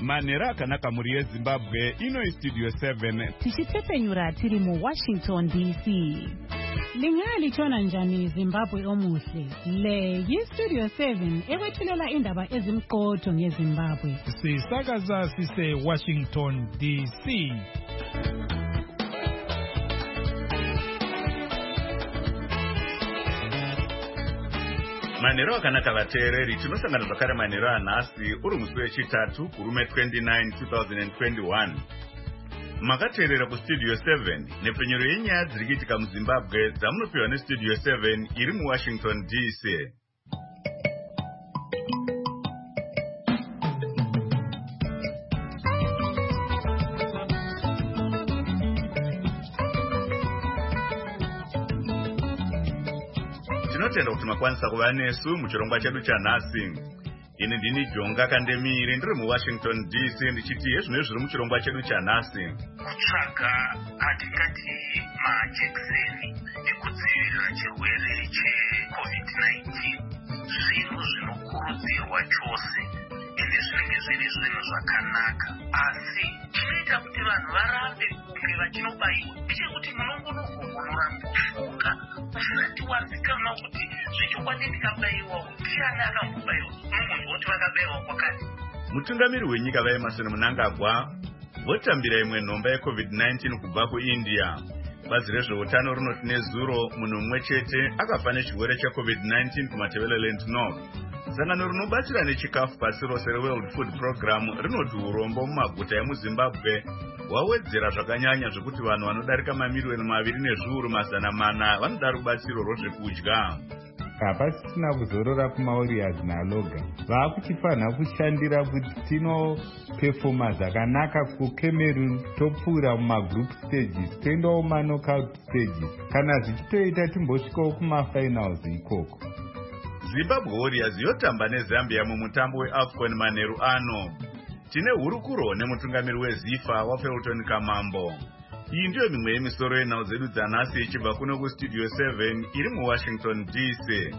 Manera akanaka muri yeZimbabwe ino Studio 7 tichitepenyura tiri mu Washington DC. Lingalitshona njani Zimbabwe omuhle? Le yiStudio 7 ekwethulela indaba ezimqotho ngeZimbabwe. Sisakaza sise Washington DC. Manero akanaka vateereri tinosangana zvakare manero anhasi uri musi wechitatu kurume 29 2021. Makateerera kuStudio 7 nepfenyuro yenyaya dziri kuitika muZimbabwe dzamunopiwa neStudio 7 iri muWashington DC. Tinotenda kuti makwanisa kuva nesu muchirongwa chedu chanhasi. Ini ndini Jonga Kandemiri ndiri muWashington DC ndichiti yezvino zviri muchirongwa chedu chanhasi. Kutsvaga atingati majekiseni ekudzivirira chirwere cheCovid-19 zvinhu zvinokurudzirwa chose ende zvinenge zviri zvinhu zvakanaka, asi chinoita kuti vanhu varambe kunge vachinobayiwa ndechekuti munongonogogonora kufunga usati wazikanwa kuti zvechokwadi ndikabayiwa ndiani akambobayiwa unongonzwa kuti vakabayiwa kwakati. Mutungamiri wenyika vaEmmerson Mnangagwa votambira imwe nhomba yeCovid-19 kubva kuIndia. Bazi rezveutano rinoti nezuro munhu mumwe chete akafa nechirwere cheCovid-19 kumatebeleland North. Sangano rinobatsira nechikafu pasi rose reWorld Food Program rinoti urombo mumaguta emuZimbabwe hwawedzera zvakanyanya zvekuti vanhu vanodarika mamiliyoni 2.4 vanoda rubatsiro rwezvekudya. Hapasisina kuzorora kumawarriors naLoga. Vakuchifanha kushandira kuti tinopefoma zvakanaka kuCameroon topfuura mumagroup stages toendawo knockout stages kana zvichitoita timbosvikawo kumafinals ikoko. Zimbabwe Warriors yotamba neZambia mumutambo weAFCON manheru ano. Tine hurukuro nemutungamiri weZIFA waFelton Kamambo. Iyi ndiyo mimwe yemisoro yenhau dzedu dzanhasi ichibva kuno kuStudio 7 iri muWashington DC.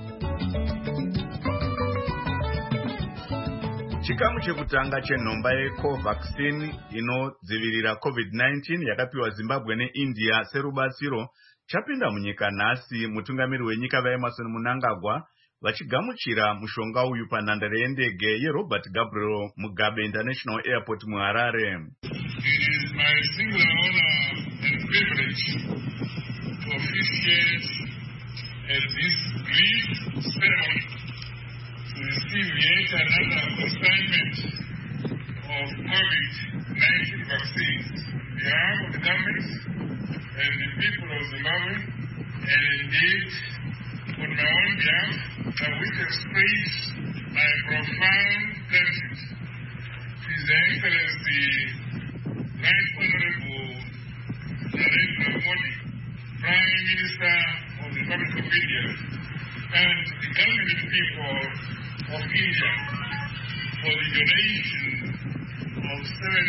Chikamu chekutanga chenhomba yeCovaxin inodzivirira COVID-19 yakapiwa Zimbabwe neIndia serubatsiro chapinda munyika nhasi. Mutungamiri wenyika vaEmmerson Mnangagwa vachigamuchira mushonga uyu panhandare yendege yeRobert Gabriel Mugabe International Airport muHarare. It is my singular honor and privilege to officiate at this brief ceremony to receive yet another consignment of COVID-19 vaccines on behalf of the government and the people of Zimbabwe, and indeed on my own behalf, I wish to express my profound gratitude to His Excellency Right Honorable Narendra Modi, Prime Minister of the Republic of India, and the government people of India for the donation of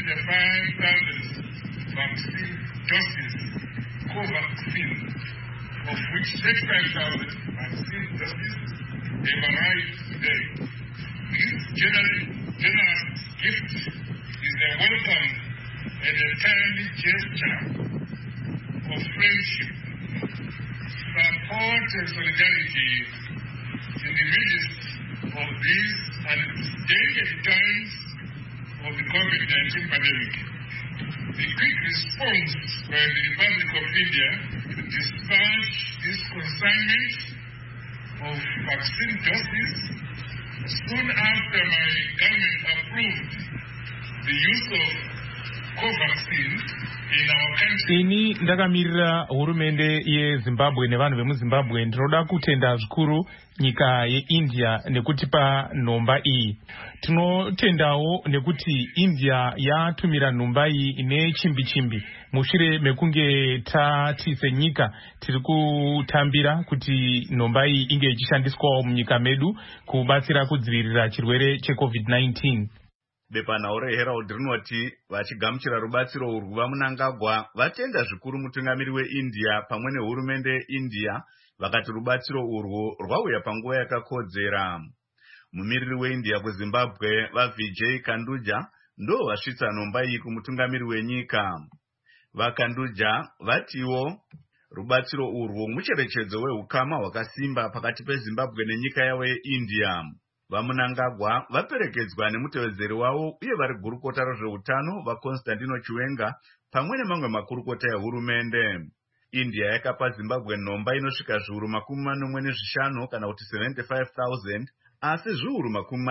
75,000 vaccine doses, Covaxin, of which 35,000 vaccine doses have arrived today. This generous gift is a welcome and a timely gesture of friendship, support and solidarity in the midst of these unprecedented times of the COVID-19 pandemic. The quick response by the Republic of India to dispatch this consignment of vaccine doses soon after my government approved the use of Covaxin in our country. Ini ndakamirira hurumende yeZimbabwe nevanhu vemuZimbabwe ndinoda kutenda zvikuru nyika yeIndia nekutipa nhomba iyi. Tinotendawo nekuti India yatumira nhomba iyi ine chimbi mushure mekunge tati senyika tiri kutambira kuti nhomba iyi inge ichishandiswawo munyika medu kubatsira kudzivirira chirwere cheCovid-19. Bepanhau reHerald rinoti vachigamuchira rubatsiro urwu vaMnangagwa vatenda zvikuru mutungamiri weIndia pamwe nehurumende yeIndia vakati rubatsiro urwu rwauya panguva yakakodzera. Mumiriri weIndia kuZimbabwe vaVijay Kanduja ndo vasvitsa nhomba iyi kumutungamiri wenyika. Vakanduja vatiwo rubatsiro urwu mucherechedzo weukama hwakasimba pakati peZimbabwe nenyika yavo yeIndia. Vamunangagwa vaperekedzwa nemutevedzeri wavo uye vari gurukota rezveutano vaConstantino Chiwenga pamwe nemamwe makurukota ehurumende. India yakapa Zimbabwe nhomba inosvika zviuru 45 kana kuti 75,000, asi zviuru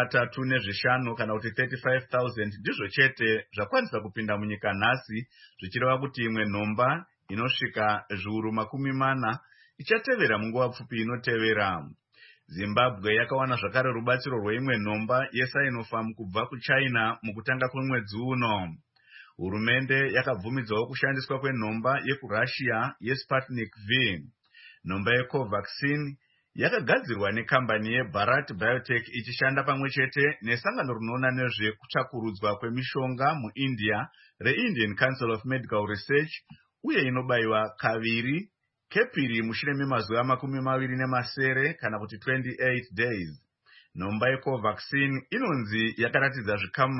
35 kana kuti 35,000 ndizvo chete zvakwanisa kupinda munyika nhasi, zvichireva kuti imwe nhomba inosvika zviuru 40 ichatevera munguva pfupi inotevera. Zimbabwe yakawana zvakare rubatsiro rweimwe nhomba yeSinopharm kubva kuChina mukutanga kwemwedzi uno. Hurumende yakabvumidzawo kushandiswa kwenhomba yekuRussia yeSputnik V. Nhomba yeCovaxin yakagadzirwa nekambani yeBharat Biotech ichishanda pamwe chete nesangano rinoona nezvekutsvakurudzwa kwemishonga muIndia reIndian Council of Medical Research uye inobayiwa kaviri kepiri mushure memazuva 27 kana kuti 28 days. Nhomba yeCovaxin inonzi yakaratidza zvikamu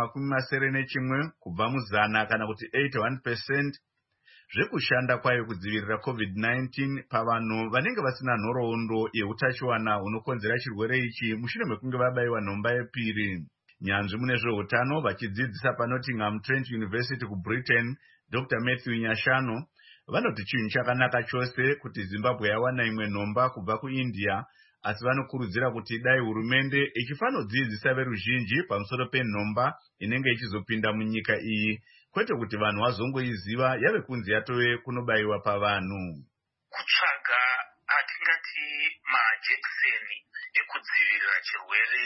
71 kubva muzana kana kuti 81% zvekushanda kwayo kudzivirira COVID-19 pavanhu vanenge vasina nhoroondo yeutachiwana hunokonzera chirwere ichi mushure mekunge vabayiwa nhomba yepiri. Nyanzvi mune zveutano vachidzidzisa paNottingham Trent University kuBritain, Dr. Matthew Nyashano, vanoti chinhu chakanaka chose kuti Zimbabwe yawana imwe nhomba kubva kuIndia, asi vanokurudzira kuti dai hurumende ichifanodzidzisa veruzhinji pamusoro penhomba inenge ichizopinda munyika iyi, kwete kuti vanhu vazongoiziva yave kunzi yatove kunobayiwa pavanhu. Kutsvaga atingati majekiseni ekudzivirira chirwere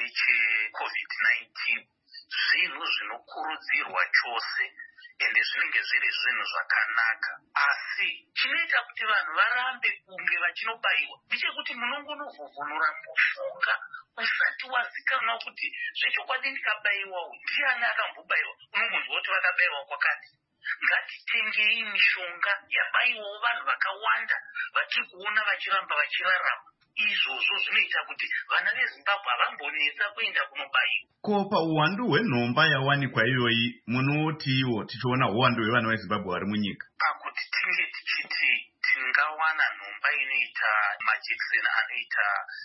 cheCovid-19 zvinhu zvinokurudzirwa chose ende zvinenge zviri zvinhu zvakanaka, asi chinoita kuti vanhu varambe kunge vachinobayiwa ndechekuti munongonovhuvhunura mbofunga usati wazikanwa kuti zvechokwadi ndikabayiwa ndiani akambobayiwa, unongonzwa kuti vakabayiwa kwakati. Ngatitengei mishonga yabayiwawo vanhu vakawanda vatiri kuona vachiramba vachirarama. Izvozvo zvinoita kuti vana veZimbabwe havambonetsa kuenda kunobayiwa. Ko pauwandu hwenhomba yawanikwa iyoyi munotiwo tichiona uwandu hwevana veZimbabwe vari munyika? Pakuti tinge tichiti tingawana nhomba inoita majekiseni anoita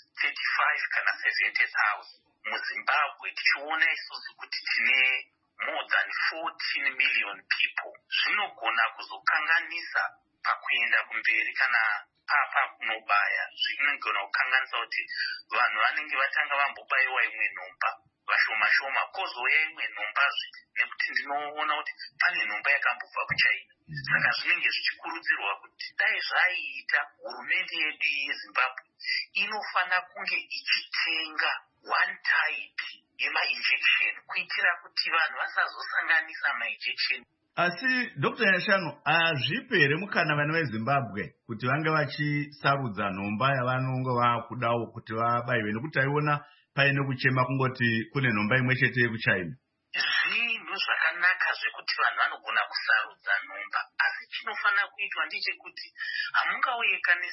35 kana 70,000 muZimbabwe, tichiona isusu kuti tine more than 14 million people, zvinogona kuzokanganisa pakuenda kumberi kana apa kunobaya. Zvinogona kukanganisa kuti vanhu vanenge vatanga vambobayiwa imwe nhomba vashoma shoma kozouya imwe nhombazve, nekuti ndinoona kuti pane nhomba yakambobva kuChina. Saka zvinenge zvichikurudzirwa kuti dai zvaiita hurumende yedu yeZimbabwe inofana kunge ichitenga one type yemainjection kuitira kuti vanhu vasazosanganisa mainjection. Asi Dr. Nyashano, hazvipe here mukana vana veZimbabwe kuti vange vachisarudza nhomba yavanonge vakudawo kuti vabayiwe, nekuti taiona paine kuchema kungoti kune nhomba imwe chete yekuChina? Zvinhu zvakanaka zvekuti vanhu vanogona kusarudza nhomba, asi chinofana kuitwa ndechekuti hamungauye kane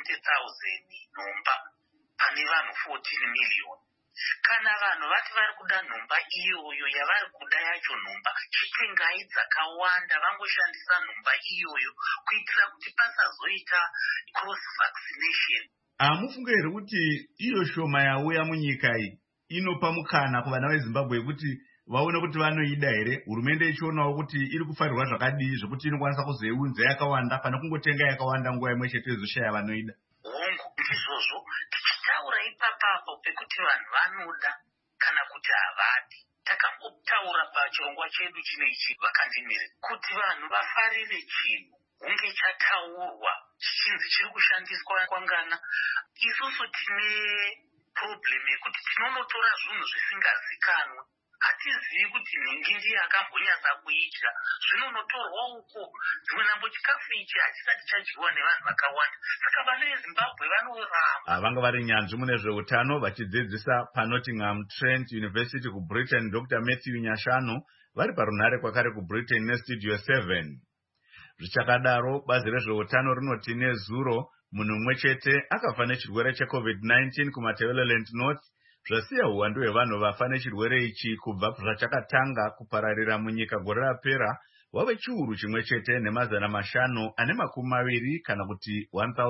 70,000 nhomba pane vanhu 14 million. Kana vanhu vati vari kuda nhomba iyoyo yavari kuda yacho nhomba, chitengai dzakawanda vangoshandisa nhomba iyoyo kuitira kuti pasazoita cross vaccination. Hamufunge here kuti iyo shoma yauya munyika iyi inopa mukana kuvana veZimbabwe kuti vaone kuti vanoida here, hurumende ichionawo kuti iri kufarirwa zvakadii zvekuti inokwanisa kuzoiunza yakawanda pana kungotenga yakawanda nguva imwe chete izoshaya vanoida? Hongu ndizvozvo tichitaura ipapapo pekuti vanhu vanoda kana kuti havadi. Takambotaura pachirongwa chedu chinechi vakandimire kuti vanhu vafarire chinhu hunge chataurwa chichinzi chiri kushandiswa kwangana. Isusu tine problem yekuti tinonotora zvinhu zvisingazikanwa, hatizivi kuti nhingi ndiye akambonyatsa kuita, zvinonotorwa uko, dzimwe nambo chikafu ichi hachisati chadyiwa nevanhu vakawanda. Saka vana veZimbabwe vanoramba. Vanga vari nyanzvi mune zveutano vachidzidzisa paNottingham Trent University kuBritain, Dr. Matthew Nyashano, vari parunhare kwakare kuBritain neStudio 7. Zvichakadaro, bazi rezveutano rinoti nezuro munhu mumwe chete akafa nechirwere cheCovid-19 kuMatabeleland North zvasiya uwandu hwevanhu vafa nechirwere ichi kubva zvachakatanga kupararira munyika gore rapera wave chiuru chimwe chete ne520 kana kuti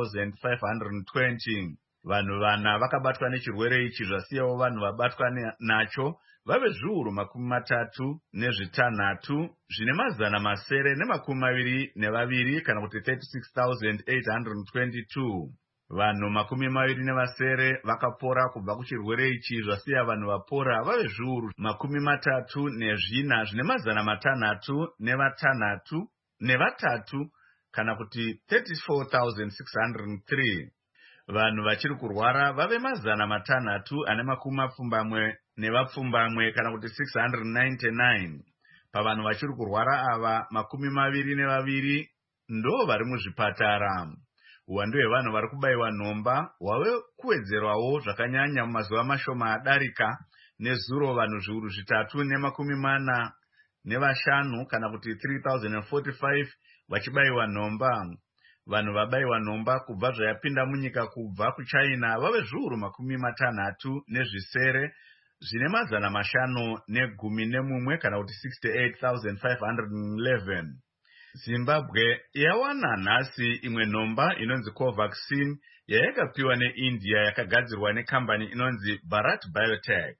1520. Vanhu vana vakabatwa nechirwere ichi zvasiyawo vanhu vabatwa nacho vave zviuru 36 zvine 922 kana kuti 36,822. Vanhu 27 vakapora kubva kuchirwere ichi zvasiya vanhu vapora vave zviuru 34 zvine 603 kana kuti 34,603. Vanhu vachiri kurwara vave 670 kana kuti 699. Pavanhu vachiri kurwara ava 22 ndo vari muzvipatara. Uwandu hwevanhu vari kubayiwa nhomba hwave kuwedzerwawo zvakanyanya mumazuva mashoma adarika. Nezuro vanhu zviuru 345 kana kuti 3045 vachibayiwa nhomba. Vanhu vabayiwa nhomba kubva zvayapinda munyika kubva kuChina vave zviuru 60 zvine 511 kana kuti 68,511. Zimbabwe yawana nhasi imwe nhomba inonzi Covaxin yayakapiwa neIndia yakagadzirwa nekambani inonzi Bharat Biotech.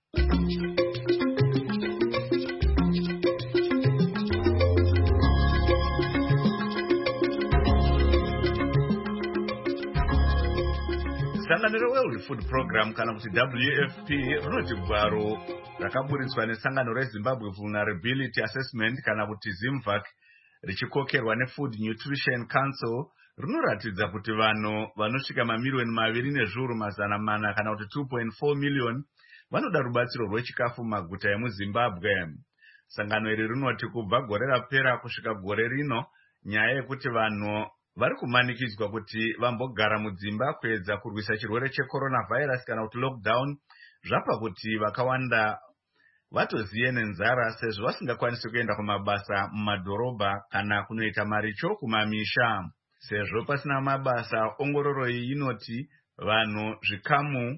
Sangano reWorld Food Program kana kuti WFP rinoti gwaro rakaburitswa nesangano reZimbabwe Vulnerability Assessment kana kuti ZIMVAC richikokerwa neFood Nutrition Council rinoratidza kuti vanhu vanosvika mamiliyoni 2,400 kana kuti 2.4 million vanoda rubatsiro rwechikafu mumaguta emuZimbabwe. Sangano iri rinoti kubva gore rapera kusvika gore rino nyaya yekuti vanhu vari kumanikidzwa kuti vambogara mudzimba kuedza kurwisa chirwere cheCoronavirus kana kuti lockdown zvapa kuti vakawanda vatoziye nenzara sezvo vasingakwanisi kuenda kumabasa mumadhorobha kana kunoita maricho kumamisha. Sezvo pasina mabasa, ongororo iyi inoti vanhu zvikamu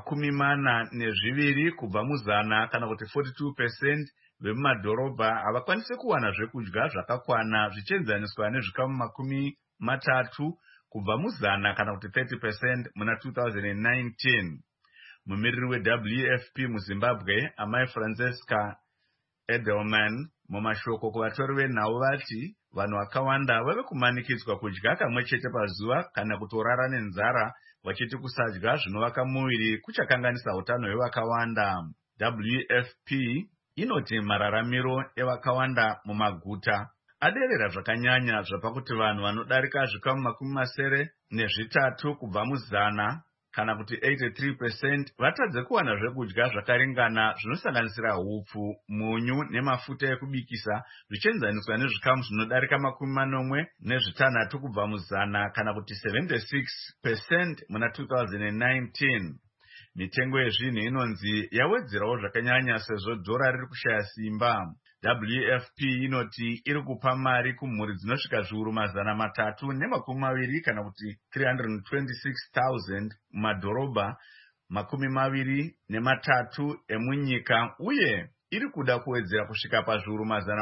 42 kubva muzana kana kuti 42% vemumadhorobha havakwanisi kuwana zvekudya zvakakwana zvichienzaniswa nezvikamu 30 kubva muzana kana kuti 30% muna 2019. Mumiriri weWFP muZimbabwe Amai Francesca Edelman mumashoko kuvatori venhau vati vanhu vakawanda vave kumanikidzwa kudya kamwe chete pazuva kana kutorara nenzara vachiti kusadya zvinovaka muviri kuchakanganisa utano hwevakawanda. WFP inoti mararamiro evakawanda mumaguta aderera zvakanyanya zvapakuti vanhu vanodarika zvikamu 83 kubva muzana kana kuti 83% vatadze kuwana zvekudya zvakaringana zvinosanganisira hupfu, munyu nemafuta ekubikisa zvichienzaniswa nezvikamu zvinodarika 46 kubva muzana kana kuti 76% muna 2019. Mitengo yezvinhu inonzi yawedzerawo zvakanyanya sezvo dhora riri kushaya simba. WFP inoti iri kupa mari kumhuri dzinosvika zviuru 320 kana kuti 326,000 mumadhorobha 23 emunyika uye iri kuda kuwedzera kusvika pazviuru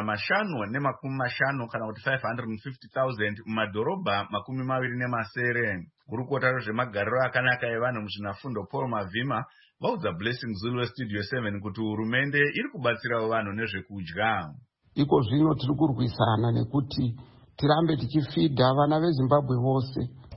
550 kana kuti 550,000 mumadhorobha 27. Gurukota rezvemagariro akanaka evanhu muzvinafundo Paul Mavhima vaudza Blessing Zulu weStudio 7 kuti hurumende iri kubatsirawo vanhu nezvekudya. Iko zvino tiri kurwisana nekuti tirambe tichifidha vana veZimbabwe vose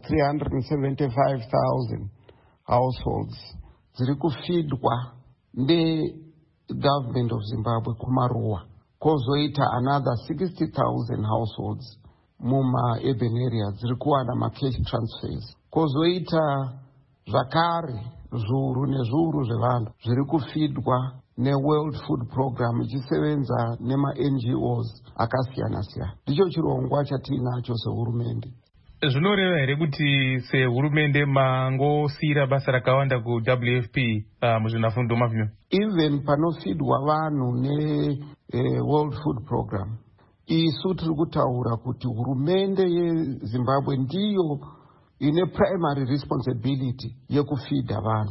375,000 households dziri kufidwa negovernment of Zimbabwe kumaruwa, kozoita another 60,000 households muma-urban areas dziri kuwana macash transfers, kozoita zvakare zviuru nezviuru zvevanhu zviri kufidwa neWorld Food Program ichisevenza nema-NGOs akasiyana-siyana. Ndicho chirongwa chatinacho sehurumende. Zvinoreva here kuti sehurumende mangosiyira basa rakawanda kuWFP muzvinafundo Mavhima? Even panofidwa vanhu neWorld Food Program, isu tiri kutaura kuti hurumende yeZimbabwe ndiyo ine primary responsibility yekufidha vanhu.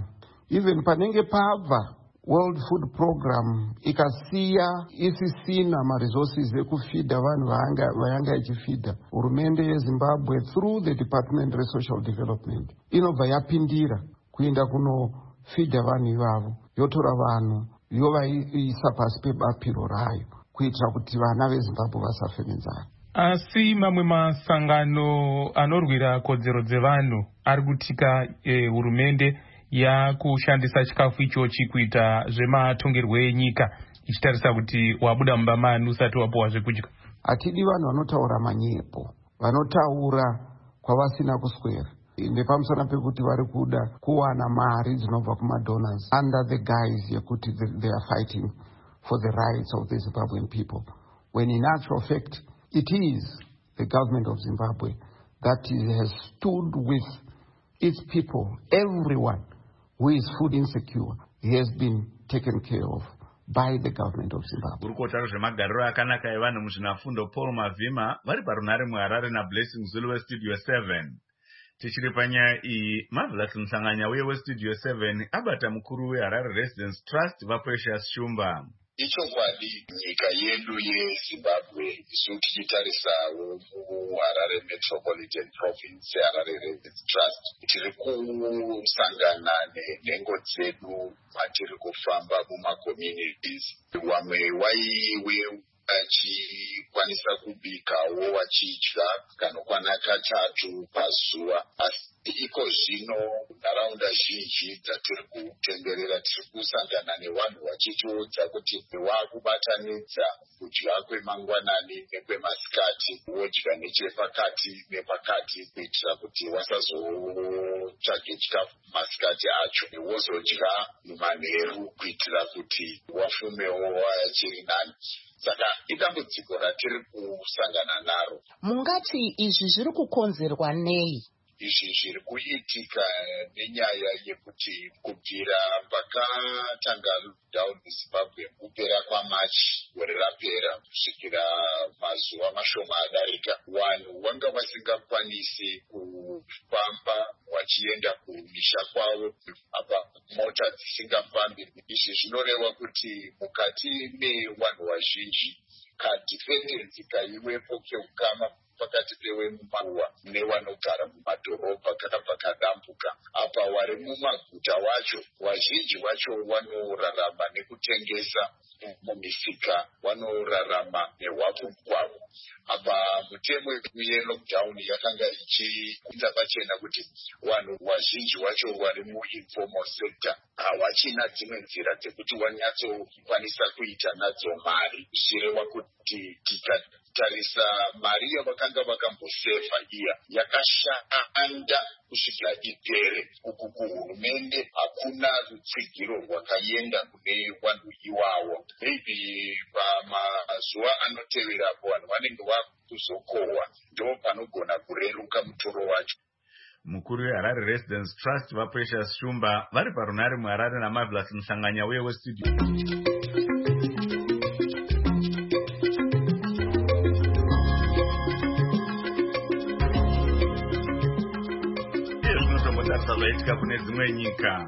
even panenge pabva World Food Program ikasiya isisina maresources ekufidha vanhu vayanga ichifidha, hurumende yeZimbabwe through the Department of Social Development inobva yapindira kuenda kunofidha vanhu ivavo, yotora vanhu yovaisa pasi pebapiro rayo kuitira kuti vana veZimbabwe vasafe nenzara. Asi mamwe masangano anorwira kodzero dzevanhu ari kutika hurumende yakushandisa chikafu ichochi kuita zvematongerwo enyika, ichitarisa kuti wabuda mumba mani usati wapuwa zvekudya. Hatidi vanhu vanotaura manyepo, vanotaura kwavasina kuswera nepamusana pekuti vari kuda kuwana mari dzinobva kumadonors under the guise yekuti they are fighting for the rights of the Zimbabwean people, when in actual fact it is the government of Zimbabwe that has stood with its people. Everyone who is food insecure has been taken care of by the government of Zimbabwe. Urukotaro zvemagariro akanaka evanhu muzvinafundo Paul Mavhima vari parunare muHarare naBlessing Zulu weStudio 7. Tichiri panyaya iyi, Marvelous Msanganya uye weStudio 7 abata mukuru weHarare Residence Trust vaPrecious Shumba. Ichokwadi nyika yedu yeZimbabwe isu tichitarisawo muHarare Metropolitan Province Harare Residence Trust tiri kusangana nenhengo dzedu matiri kufamba mumacommunities. Wamwe waiwe achikwanisa kubikawo wachidya kanokwana katatu pazuva, asi iko zvino nharaunda zhinji dzatiri kutenderera tiri kusangana nevanhu vachitiudza kuti vakubatanidza kudya kwemangwanani nekwemasikati, wodya nechepakati nepakati kuitira kuti wasazotsvage chikafu masikati acho, wozodya manheru kuitira kuti wafumewo wachiri nani. Saka idambudziko ratiri kusangana naro. Mungati izvi zviri kukonzerwa nei? Izvi zviri kuitika nenyaya yekuti kubvira pakatanga lockdown muZimbabwe kupera kwaMachi gore rapera kusvikira mazuva mashoma adarika, vanhu vanga vasingakwanisi kufamba vachienda kumisha kwavo, apa mota dzisingafambi. Izvi zvinoreva kuti mukati mevanhu vazhinji kadhipendensi kaiwepo keukama pakati pewemumaruwa nevanogara mumadhorobha kakabva kadambuka. Apa vari mumaguta wacho vazhinji vacho vanorarama nekutengesa mumisika, vanorarama nehwafu kwavo. Apa mutemo yelockdown yakanga ichiita pachena kuti vanhu vazhinji vacho vari muinformal sector havachina dzimwe nzira dzekuti vanyatsokwanisa kuita nadzo mari, zvireva kuti tikatarisa mari yavakanga vakambosefa iya yakashanda kusvikira ipere. Uku kuhurumende hakuna rutsigiro rwakaenda kune vanhu iwavo. Maybe pamazuva anoteverapo vanhu vanenge vakuzokohwa, ndo panogona kureruka mutoro wacho. Mukuru weHarare Residence Trust vaPrecious Shumba vari parunare muHarare naMarvelous Msanganya uye weStudio. Zvaitika kune dzimwe nyika.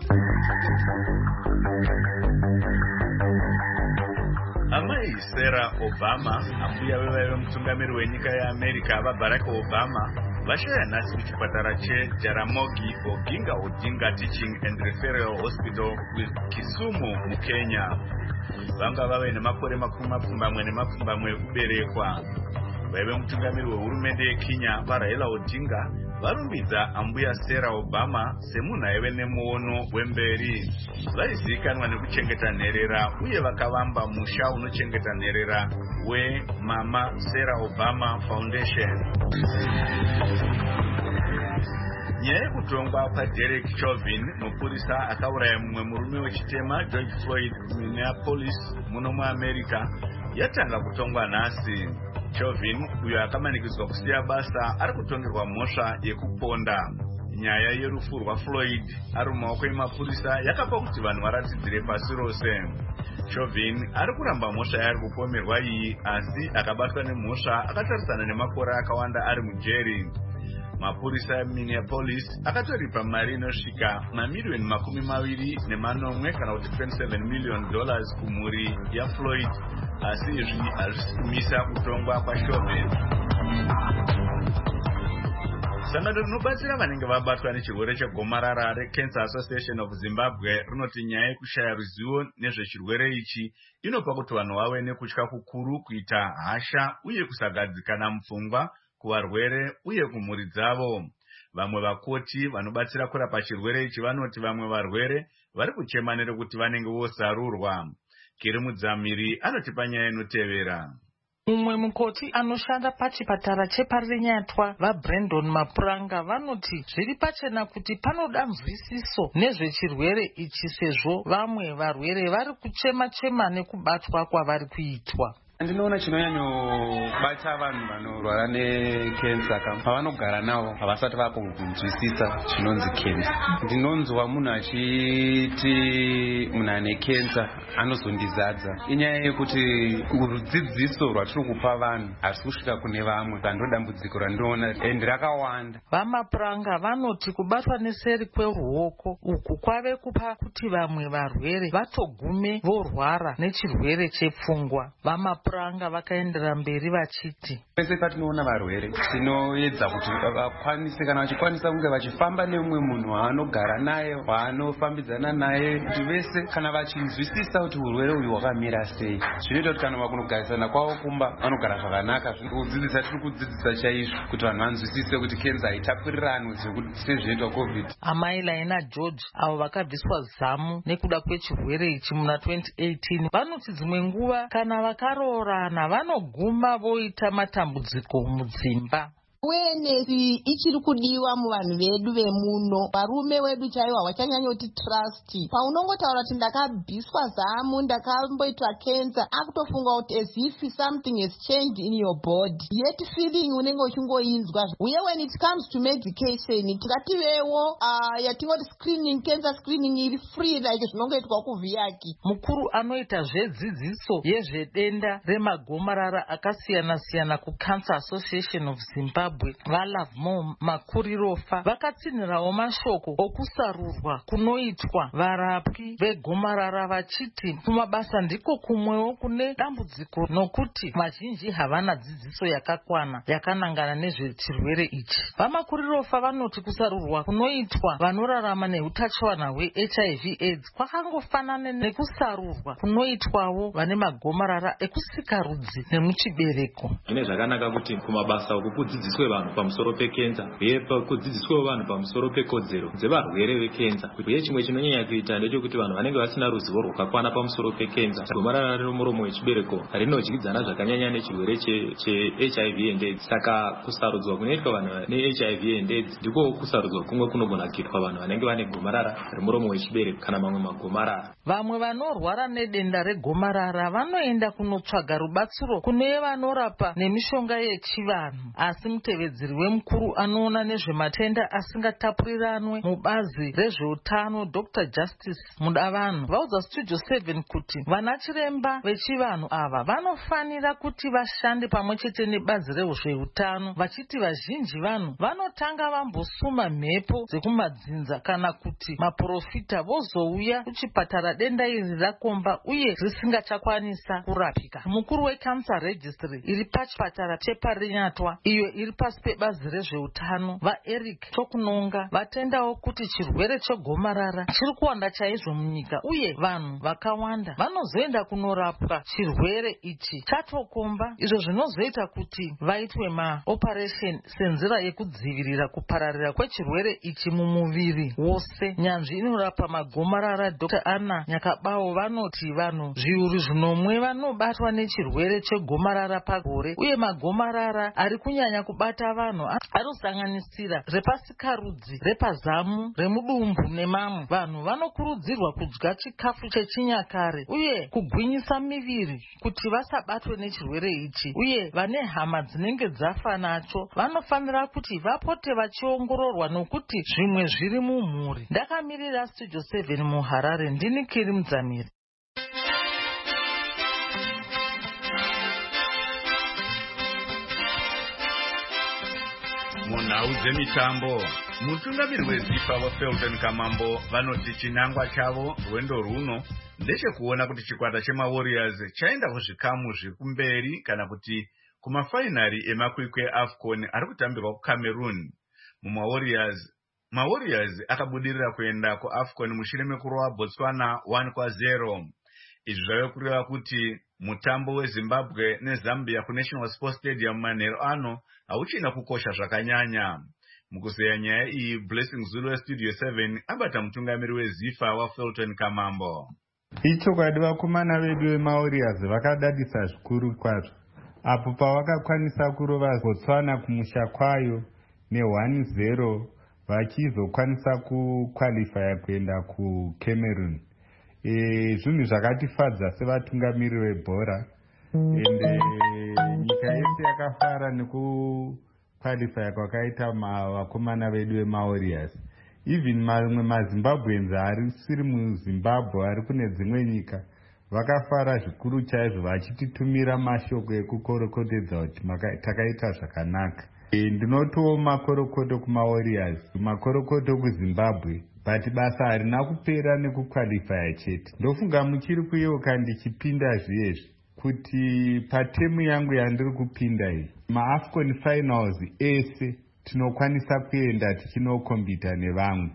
Amai Sarah Obama, ambuya vevaive mutungamiri wenyika yeAmerica vaBarack Obama, vashaya nhasi kuchipatara cheJaramogi Oginga Odinga Teaching and Referral Hospital Kisumu muKenya. Vanga vave nemakore mapfumbamwe ekuberekwa. Vaive mutungamiri wehurumende yeKenya vaRaila Odinga varumbidza ambuya Sarah Obama semunhu aive nemuono wemberi. Vaizivikanwa nekuchengeta nherera uye vakavamba musha unochengeta nherera weMama Sarah Obama Foundation. Nyaya yekutongwa kwaDerek Chauvin, mupurisa akauraya mumwe murume wechitema George Floyd muMinneapolis muno muAmerica, yatanga kutongwa nhasi. Chauvin, uyo akamanikidzwa kusiya basa, ari kutongerwa mhosva yekuponda. Nyaya yerufu rwaFloyd ari mumaoko emapurisa yakapa kuti vanhu varatidzire pasi rose. Chauvin ari kuramba mhosva yaari kupomerwa iyi, asi akabatwa nemhosva akatarisana nemakore akawanda ari mujeri. mapurisa eMinneapolis akatoripa mari inosvika mamiliyoni 20 kana kuti $27 million kumhuri yaFloyd, asi izvi hazvisi kumisa kutongwa kwaSchauvin. Sangano rinobatsira vanenge vabatwa nechirwere chegomarara reCancer Association of Zimbabwe rinoti nyaya yekushaya ruzivo nezvechirwere ichi inopa kuti vanhu vave nekutya kukuru kuita hasha uye kusagadzikana mupfungwa kuvarwere uye kumhuri dzavo. Vamwe vakoti vanobatsira kurapa chirwere ichi vanoti vamwe varwere vari kuchema nerekuti vanenge vosarurwa. Kiri Mudzamiri anotipa nyaya inotevera. Umwe mukoti anoshanda pachipatara chepaRinyatwa vaBrandon Mapuranga vanoti zviri pachena kuti panoda mvisiso nezvechirwere ichi sezvo vamwe varwere vari kuchema-chema nekubatwa kwavari kuitwa. Ndinoona chinonyanyobata vanhu vanorwara nekensa pavanogara navo havasati vakunzwisisa chinonzi kensa. Ndinonzwa munhu achiti munhu ane kensa anozondizadza. Inyaya yekuti rudzidziso rwatiri kupa vanhu hazvi kusvika kune vamwe. Ndo dambudziko randinoona ende rakawanda. VaMapuranga vanoti kubatwa neseri kweruoko uku kwave kupa kuti vamwe varwere vatogume vorwara nechirwere chepfungwa. Puranga vakaendera mberi vachiti pese patinoona varwere tinoedza kuti vakwanise kana vachikwanisa kunge vachifamba neumwe munhu waanogara naye waanofambidzana naye kuti vese kana vachinzwisisa kuti urwere uyu hwakamira sei zvinoita kuti kana vakunogarisana kwavo kumba vanogara zvakanaka. Kudzidzisa tiri kudzidzisa chaizvo kuti vanhu vanzwisise kuti kenza haitapuriranwe sezvinoitwa COVID. Amai Laina George avo vakabviswa zamu nekuda kwechirwere ichi muna 2018 vanoti dzimwe nguva kana vakaro vanoguma voita matambudziko mudzimba. Awareness ichiri kudiwa muvanhu vedu vemuno. Varume wedu chaiwo hawachanyanyoti trust. Paunongotaura kuti ndakabviswa zamu, ndakamboitwa cancer, akutofunga kuti as if something has changed in your body. Yet feeling unenge uchingoinzwa. Uye when it comes to medication, tikativewo yatingoti screening, cancer screening iri free like zvinongoitwa kuviyaki. Mukuru anoita zvedzidziso yezvedenda remagomarara akasiyana-siyana kuCancer Association of Zimbabwe vaLovemore Makurirofa vakatsinhirawo mashoko okusarurwa kunoitwa varapwi vegomarara vachiti kumabasa ndiko kumwewo kune dambudziko nokuti vazhinji havana dzidziso yakakwana yakanangana nezvechirwere ichi. VaMakurirofa vanoti kusarurwa kunoitwa vanorarama neutachiwana hweHIV AIDS kwakangofanana nekusarurwa kunoitwawo vane magomarara ekusikarudzi nemuchibereko. Zvine zvakanaka kuti kumabasa uku kudzidziswe vanhu pamusoro pekenza uye kudzidziswe vanhu pamusoro pekodzero dzevarwere vekenza. Uye chimwe chinonyanya kuita ndechekuti vanhu vanenge vasina ruzivo rwakakwana pamusoro pekenza. Gomarara remuromo wechibereko rinodyidzana zvakanyanya nechirwere cheHIV and AIDS. Saka kusarudzwa kunoitwa vanhu neHIV and AIDS ndiko kusarudzwa kumwe kunogona kuitwa vanhu vanenge vane gomarara remuromo wechibereko kana mamwe magomarara. Vamwe vanorwara nedenda regomarara vanoenda kunotsvaga rubatsiro kune vanorapa nemishonga yechivanhu. Asi mutevedzeri wemukuru anoona nezvematenda asingatapuriranwe mubazi rezveutano Dr. Justice Mudavanhu vaudza Studio 7 kuti vanachiremba vechivanhu ava vanofanira kuti vashande pamwechete nebazi rezveutano vachiti vazhinji vanhu vanotanga vambosuma mhepo dzekumadzinza kana kuti maprofita vozouya kuchipatara denda iri rakomba uye risingachakwanisa kurapika. Mukuru weCancer Registry iri pachipatara chepaRinyatwa iyo iri pasi pebazi rezveutano vaEric Chokunonga vatendawo kuti chirwere chegomarara chiri kuwanda chaizvo munyika uye vanhu vakawanda vanozoenda kunorapwa chirwere ichi chatokomba, izvo zvinozoita kuti vaitwe maoperation senzira yekudzivirira kupararira kwechirwere ichi mumuviri wose. Nyanzvi inorapa magomarara Dr. Anna Nyakabawo vanoti vanhu zviuru zvinomwe vanobatwa nechirwere chegomarara pagore uye magomarara ari kunyanya kubata vanhu anosanganisira repasikarudzi, repazamu, remudumbu nemamwe. Vanhu vanokurudzirwa kudya chikafu chechinyakare uye kugwinyisa miviri kuti vasabatwe nechirwere ichi, uye vane hama dzinenge dzafa nacho vanofanira kuti vapote vachiongororwa nokuti zvimwe zviri mumhuri. Ndakamirira Studio 7 muHarare, ndini Kiri Mudzamiri. munhau dzemitambo, mutungamiri wezifa waFelton Kamambo vanoti chinangwa chavo rwendo rwuno ndechekuona kuti chikwata chemaWarriors chaenda kuzvikamu zvekumberi kana kuti kumafainari emakwikwi eAFCON ari kutambirwa kuCameroon. maWarriors akabudirira kuenda kuAFCON mushure mekurova Botswana 1-0. Izvi zvave kureva kuti mutambo weZimbabwe neZambia kuNational Sports Stadium manheru ano hauchina kukosha zvakanyanya. Mukuzeya nyaya iyi, Blessing Zulu weStudio 7 abata mutungamiri weZifa waFelton Kamambo. Ichokwadi vakomana vedu veMaWarriors vakadadisa zvikuru kwazvo apo pavakakwanisa kurova Botswana kumusha kwayo ne1-0 vachizokwanisa kukwalifya kuenda kuCameroon. Zvinhu zvakatifadza sevatungamiri vebhora, ende nyika yese yakafara nekukwalifya kwakaita vakomana vedu veMaWarriors. Even mamwe maZimbabweans arisiri muZimbabwe ari kune dzimwe nyika vakafara zvikuru chaizvo vachititumira mashoko ekukorokotedza kuti takaita zvakanaka. Ndinotiwo makorokoto kumaWarriors, makorokoto kuZimbabwe, but basa harina kupera nekukwalifya chete. Ndofunga muchiri kuyeuka ndichipinda zviyezvi kuti patemu yangu yandiri kupinda iyi, maAFCON finals ese tinokwanisa kuenda tichinokombita nevamwe.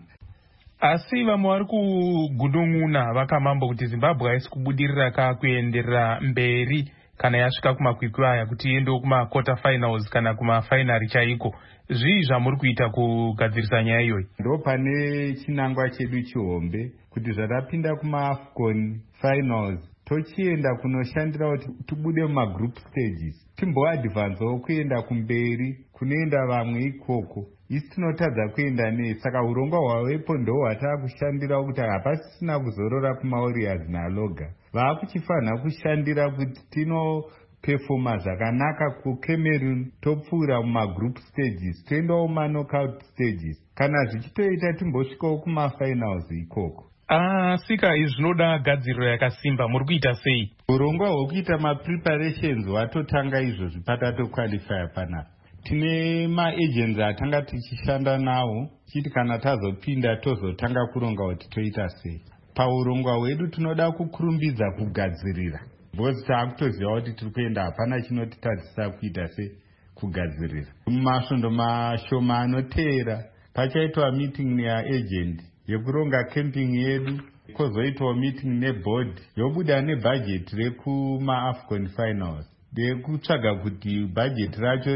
Asi vamwe vari kugudun'una vakamambo kuti Zimbabwe haisi kubudirira kuenderera mberi kana yasvika kumakwikwi aya kuti iendewo kumaquarter finals kana kumafainari chaiko. Zvii zvamuri kuita kugadzirisa nyaya iyoyi? Ndo pane chinangwa chedu chihombe kuti zvatapinda kumaAFCON finals tochienda kunoshandira kuti tibude mumagroup stages, timboadvancewo kuenda kumberi kunoenda vamwe ikoko. Isi tinotadza kuenda nei, saka urongwa hwavepo ndo hwatava kushandira kuti hapasisina kuzorora kumaWarriors naloga. Vaakuchifanira kushandira kuti tinopefoma zvakanaka kuCameroon, topfuura mumagroup stages, toendawo kumaknockout stages, kana zvichitoita timbosvikawo kumafinals ikoko. Sika izvi zvinoda gadziriro yakasimba. Muri kuita sei? Urongwa hwekuita mapreparations hwatotanga izvozvi patatokwalifya panapa. Tine maagents atanga tichishanda nawo chiti kana tazopinda tozotanga kuronga kuti toita sei. Paurongwa hwedu tinoda kukurumbidza kugadzirira, because taakutoziva kuti tiri kuenda hapana chinotitadzisa kuita sei kugadzirira. Mumasvondo mashoma anoteera pachaitwa meeting neaagent yekuronga camping yedu, kozoitawo meeting neboard yobuda nebudget rekumaAFCON finals, ndekutsvaga kuti bhajeti racho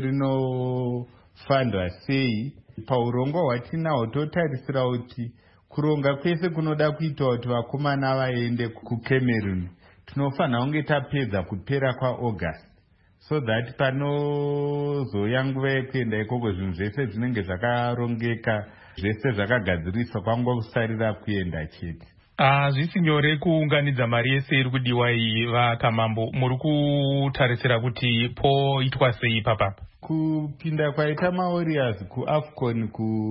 rinofandwa sei. Paurongwa hwatinahwo totarisira kuti kuronga kwese kunoda kuita kuti vakomana vaende kuCameroon tinofanira kunge tapedza kupera kwaAugust, so that panozouya nguva yekuenda ikoko zvinhu zvese zvinenge zvakarongeka, zvese zvakagadziriswa, kwangosarira kuenda chete. Zvisi nyore kuunganidza mari yese iri kudiwa iyi vakamambo. Muri kutarisira kuti poitwa sei papapa? Kupinda kwaita maWarriors kuAFCON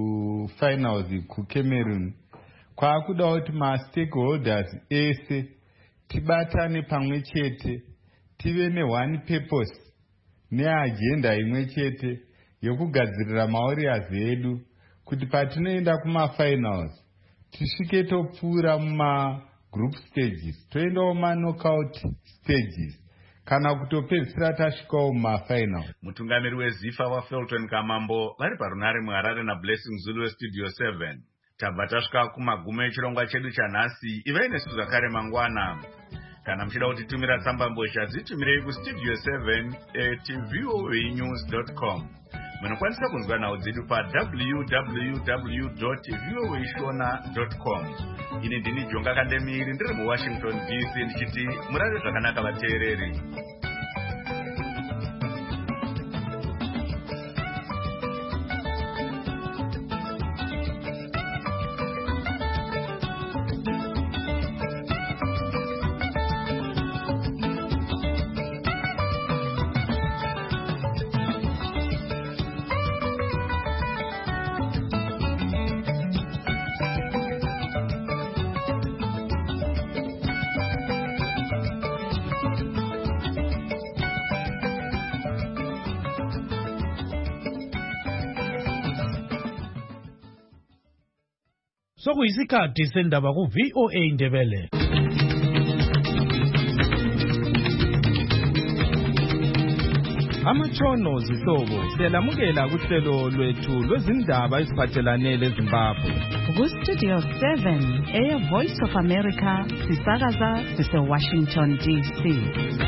kufinals kuCameroon kwaakuda kuti mastakeholders ese tibatane pamwe chete, tive ne1 purpose neagenda imwe chete yokugadzirira maWarriors edu kuti patinoenda kumafinals tisvike topfuura mumagroup stages, toendawo kumaknockout stages, kana kutopedzisira tasvikawo mumafinal. Mutungamiri weZifa waFelton Kamambo vari parunare muHarare naBlessing Zulu weStudio 7. Tabva tasvika kumagumo echirongwa chedu chanhasi. Ivai nesu zvakare mangwana. Kana muchida kutitumira tsamba mbozha dzitumirei kustudio 7@voanews.com. Munokwanisa kunzwa nhau dzedu pa www.voashona.com. Ini ndini Jonga Kandemiri ndiri muWashington DC ndichiti murare zvakanaka vateereri. sokuyisikhathi sendaba ku-VOA Indebele. Amatshono zihlobo siyalamukela kuhlelo lwethu lwezindaba eziphathelane leZimbabwe. Ku-Studio 7 eyeVoice of America sisakaza sise-Washington DC.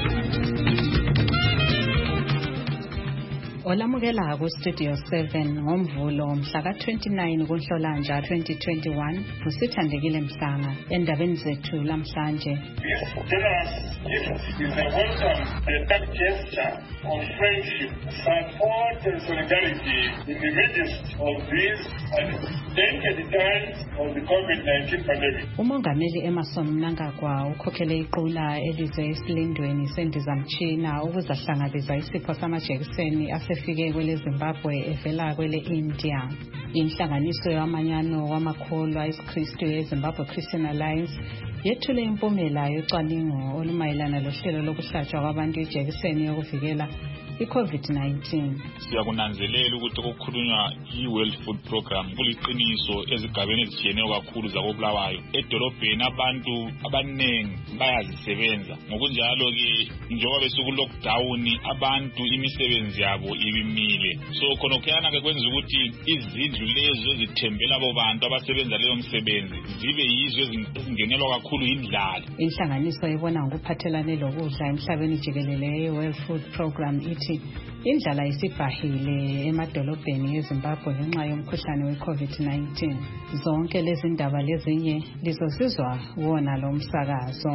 Olamukela ku-Studio 7 ngomvulo mhla ka-29 kuNhlolanja 2021 uSithandekile Mhlanga endabeni zethu lamhlanje. This generous gift is a welcome, a dark gesture of friendship, support and solidarity in the midst of these unprecedented times of the COVID-19 pandemic. Umongameli Emmerson Mnangagwa ukhokhele iqula elize esilindweni sendizamtshina ukuzahlangabeza isipho samajekiseni asefike kwele Zimbabwe evela kwele India. Inhlanganiso yamanyano wamakholwa eSikristu eZimbabwe Christian Alliance yethule impumela yocwaningo olumayelana lohlelo lokuhlatshwa kwabantu ijekiseni yokuvikela i-COVID-19. Siyakunanzelela ukuthi okukhulunywa i-World Food Program kuliqiniso ezigabeni ezitshiyeneyo kakhulu zakoBulawayo. Edolobheni abantu abanengi bayazisebenza. Ngokunjalo-ke njengoba besuku lockdown abantu imisebenzi yabo ibimile. So khonokuyana-ke kwenza ukuthi izindlu lezo ezithembela abo bantu abasebenza leyo msebenzi zibe yizo ezingenelwa kakhulu indlala. Inhlanganiso ebona ngokuphathelane lokudla emhlabeni jikelele ye-World Food Program ithi indlala isibhahile emadolobheni eZimbabwe ngenxa yomkhuhlane we-COVID-19. Zonke lezi ndaba lezinye lizosizwa wona lo msakazo.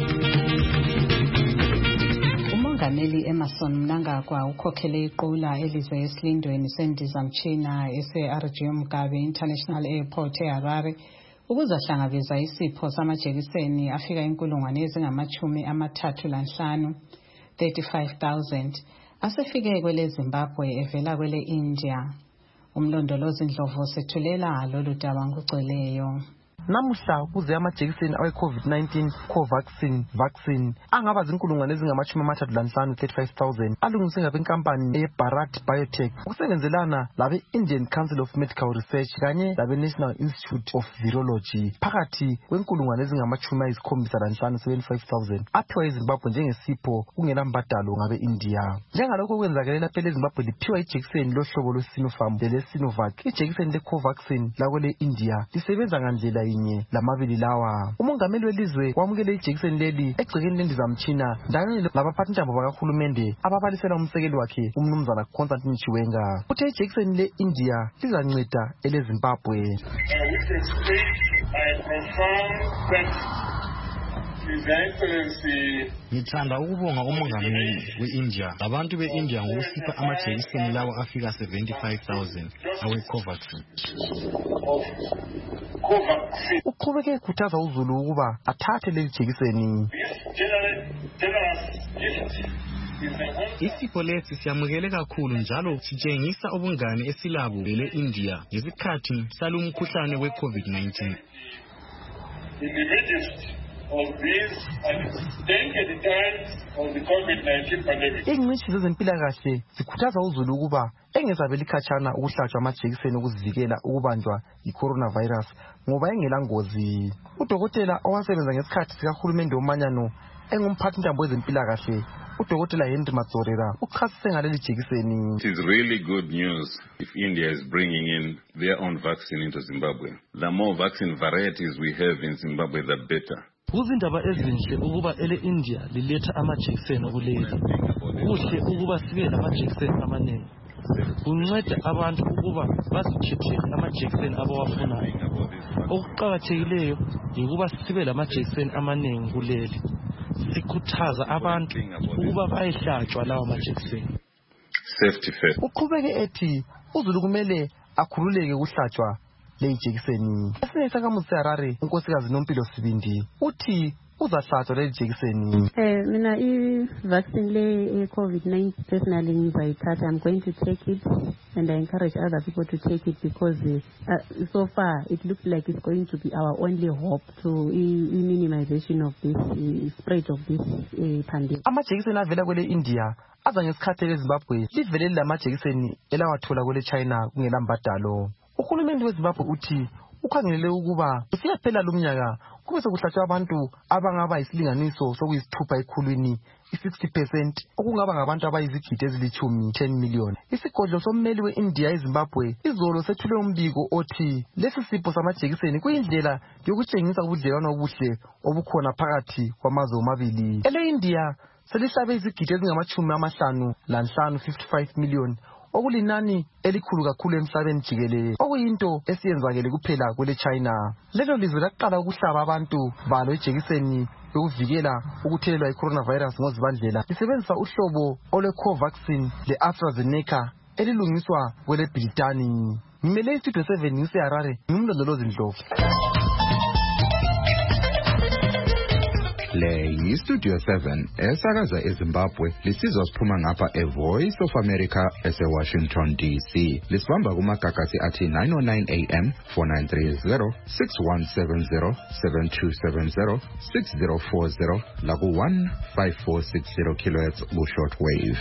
Umongameli Emmerson Mnangagwa ukhokhele iqula elize esilindweni sendizamtshina ese-RG Mugabe International Airport eHarare ukuzahlangabeza isipho samajekiseni afika 35,000 35,000 asefike kwele Zimbabwe evela kwele India. Umlondolozi Ndlovu sethulela lolu daba ngugcweleyo. Namuhla kuze amajekiseni awe-COVID-19 vaccine angaba zinkulungwane ezingama-35,000 35,000 alungiswe ngabenkampani ye-Bharat Biotech ukusebenzelana labe-Indian Council of Medical Research kanye labe-National Institute of Virology phakathi kwenkulungwane ezingama-75,000 75,000 aphiwa eZimbabwe njengesipho kungelambadalo ngabe-India. Njengalokho kwenzakele lapha eZimbabwe liphiwa ijekiseni lohlobo lwe-Sinopharm lele-Sinovac. Ijekiseni le-Covaxin lakwele-India lisebenza ngandlela inye lamabili lawa. Umongameli welizwe wamukele ijekiseni leli egcekeni lendizamtshina ndawonye labaphathintambo bakahulumende ababalisela umsekeli wakhe umnumzana Constantine Chiwenga. Uthe ijekiseni le-India lizanceda ele-Zimbabwe. Ngithanda ukubonga umongameli we-India labantu be-India ngokusipha amajekiseni lawa afika 75,000 awe-Covaxin. Uqhubeke ekhuthaza uZulu ukuba athathe leli jekiseni. Isipho lesi siyamukele kakhulu njalo sitshengisa ubungane esilabo le-India ngesikhathi salumkhuhlane we-COVID-19. In the midst of these unprecedented times of the COVID-19 pandemic. Ingcitshi zezempilakahle zikhuthaza uZulu ukuba engezabeli khatshana ukuhlatshwa amajekiseni ukuzivikela ukubanjwa yi-coronavirus ngoba engela ngozi. Udokotela owasebenza ngesikhathi sikahulumende womanyano engumphathintambo wezempilakahle uDokotela Henry Matsorera uchasise ngaleli jekiseni. It is really good news if India is bringing in their own vaccine into Zimbabwe. The more vaccine varieties we have in Zimbabwe, the better. Kuzindaba ezinhle ukuba ele-India liletha amajekiseni kuleli. Kuhle ukuba sibe lamajekiseni amaningi. Kunceda abantu ukuba bazikhethele amajekiseni abawafunayo. Okuqakathekileyo yikuba sibe lamajekiseni amaningi kuleli. Sikhuthaza abantu ukuba bayehlatshwa lawa majekiseni. Safety first. Uqhubeke ethi uZulu kumele akhululeke ukuhlatshwa le jekiseni. Esinye sakamusi Harare unkosikazi Nompilo Sibindi uthi uzahlatshwa le jekiseni. Mina i-vaccine le COVID-19 personally ngizayithatha. I'm going to take it and I encourage other people to take it because so far it looks like it's going to be our only hope to minimization of this spread of this pandemic. Amajekiseni avela kwele India aza ngesikhathi leZimbabwe livelele lamajekiseni elawathola kwele China kungelambadalo. Uhulumende weZimbabwe uthi ukhangelele ukuba usiyaphela lumnyaka kube sekuhlatshwa abantu abangaba yisilinganiso sokuyisithupha ekhulwini 60%, okungaba ngabantu abayizigidi ezilithumi 10 million. Isigodlo sommeli we-India eZimbabwe izolo sethule umbiko othi lesi sipho samajekiseni kuyindlela yokutshengisa ubudlelwano obuhle obukhona phakathi kwamazwe omabili. Ele-India selihlabe izigidi ezingama-55 55 million, okulinani elikhulu kakhulu emhlabeni jikelele, okuyinto esiyenzakele kuphela kwele China. Lelo lizwe laqala ukuhlaba abantu balo ijekiseni yokuvikela ukuthelelwa i-coronavirus ngozibandlela lisebenzisa uhlobo ole-Covaxin le-AstraZeneca elilungiswa kwele Britani. Ngimele istudio 7 ngiseHarare, ngimlondolozi Ndlovu. Le yistudio 7 esakaza eZimbabwe lisizwa siphuma ngapha eVoice of America eseWashington DC. Lisibamba kumagagasi athi 909 AM 4930 6170 7270 6040 laku 15460 kHz ku shortwave.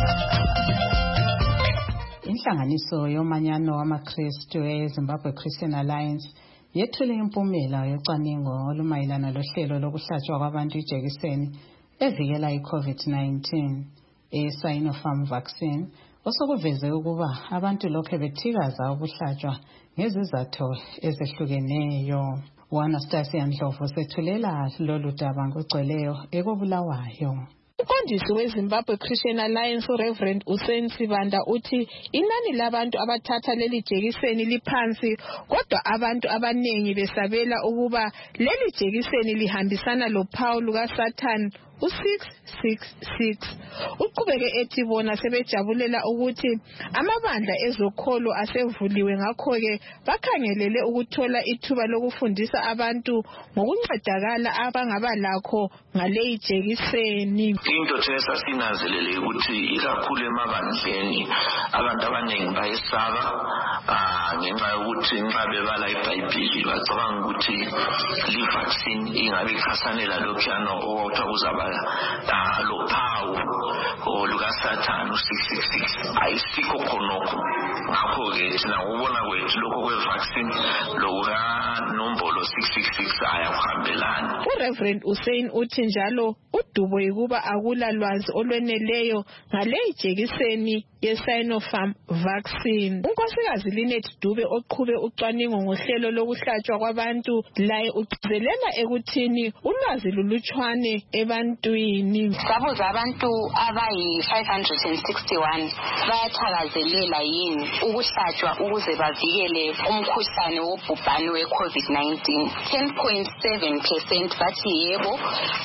Inhlanganiso yomanyano wamaKristu eZimbabwe Christian Alliance yethule impumela yocwaningo olumayelana lohlelo lokuhlatshwa kwabantu ijekiseni evikela iCovid-19 eSinopharm vaccine, osokuveze ukuba abantu lokho bethikaza ukuhlatshwa ngezizathu ezehlukeneyo. Anastasia Ndlovu sethulela lolu daba ngogcweleyo ekobulawayo. Umqondisi weZimbabwe Christian Alliance uReverend Hussein Sibanda uthi inani labantu abathatha leli jekiseni liphansi, kodwa abantu abanengi besabela ukuba leli jekiseni lihambisana lophawu lukaSathane u-666. Uqhubeke ethi bona sebejabulela ukuthi amabandla ezokholo asevuliwe, ngakho-ke bakhangelele ukuthola ithuba lokufundisa abantu ngokuncedakala abangaba lakho ngaleyi jekiseni. Into esasinanzelele ukuthi ikakhulu emabandleni abantu abaningi bayesaba ngenxa yokuthi nxa bebala iBhayibhili bacabanga ukuthi li vaccine ingabe ikhasanela lokhuyana okuthiwa kuzaba lophawu olukaSathane u-666. Ayisikho khonokho. Ngakho-ke thina ngokubona kwethu lokho kwe-vaccine lokukanombolo 666 ayakuhambelani. uReverend Hussein uthi njalo udubo yikuba akula lwazi olweneleyo ngaleyi jekiseni yeSinopharm vaccine. Unkosikazi Linet Dube oqhube ucwaningo ngohlelo lokuhlatshwa kwabantu laye ugcizelela ekuthini ulwazi lulutshwane ebantwini. Sabuza abantu abayi-561 bayathakazelela yini ukuhlatshwa ukuze bavikele umkhuhlane wobhubhane we-COVID-19. 10.7% bathi yebo,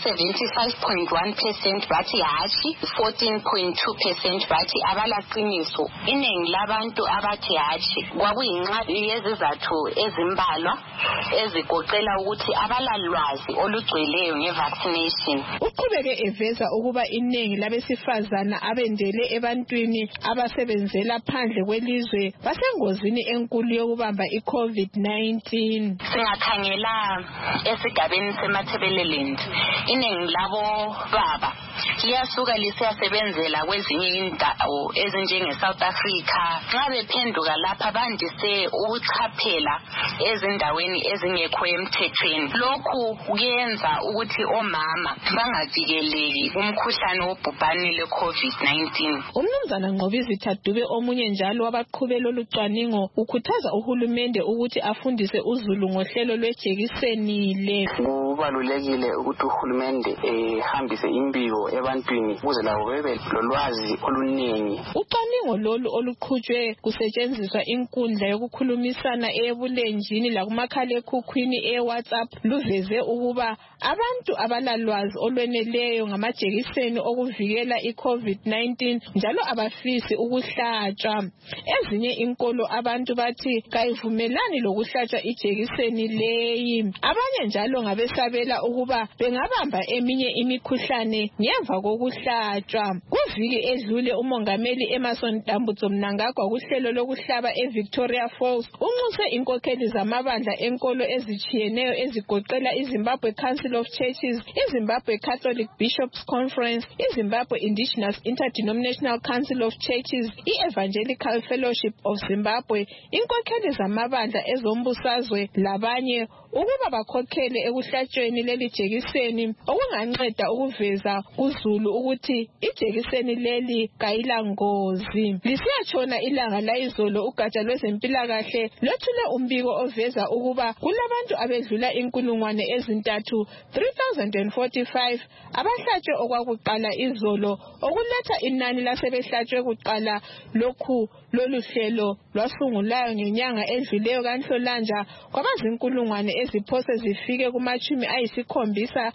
75.1% bathi hatshi, 14.2% bathi abalaqiniso. Iningi labantu abathi hatshi kwakuyinxa yezizathu ezimbalwa ezigoqela ukuthi abalalwazi olugcweleyo nge-vaccination. Uqhubeke eveza ukuba iningi labesifazana abendele ebantwini abasebenzela phandle kwelizwe basengozini enkulu yokubamba iCovid-19. Singakhangela esigabeni seMathebeleland, iningi labo baba liyasuka lisiyasebenzela kwezinye indawo ezinjenge-South Africa. Nxa bephenduka lapha bandise ukuchaphela ezindaweni ezingekho emthethweni. Lokhu kuyenza ukuthi omama bangavikeleki kumkhuhlane wobhubhane le-COVID-19. Umnumzana Nqobizitha Dube omunye njalo wabaqhube lolu cwaningo ukhuthaza uhulumende ukuthi afundise uzulu ngohlelo lwejekiseni le. Kubalulekile ukuthi uhulumende ehambise imbiko ebantwini ukuze labo bebe lolwazi oluningi. Ucwaningo lolu oluqhutshwe kusetshenziswa inkundla yokukhulumisana eyebulenjini lakumakhalekhukhwini e-WhatsApp luveze ukuba abantu abalalwazi olweneleyo ngamajekiseni okuvikela iCovid-19 njalo abafisi ukuhlatshwa. Ezinye inkolo abantu bathi kayivumelani lokuhlatshwa ijekiseni leyi. Abanye njalo ngabesabela ukuba bengabamba eminye imikhuhlane ngemva ngemva kokuhlatshwa. Kuviki edlule umongameli Emmerson Dambudzo Mnangagwa kuhlelo lokuhlaba eVictoria Falls unxuse inkokheli zamabandla enkolo ezitshiyeneyo ezigoqela iZimbabwe Council of Churches, iZimbabwe Catholic Bishops Conference, iZimbabwe Indigenous Interdenominational Council of Churches, i-Evangelical Fellowship of Zimbabwe, inkokheli zamabandla ezombusazwe labanye ukuba bakhokhele ekuhlatshweni leli jekiseni okunganceda ukuveza kuzulu ukuthi ijekiseni leli kayila ngozi. Lisiyatshona ilanga layizolo ugatsha lwezempilakahle lwethule umbiko oveza ukuba kulabantu abedlula inkulungwane ezintathu 3045 abahlatshwe okwakuqala izolo okuletha inani lasebehlatshwe kuqala lokhu lolu hlelo lwasungulayo ngenyanga edluleyo kaNhlolanja kwabazinkulungwane eziphose zifike kumachumi ayisikhombisa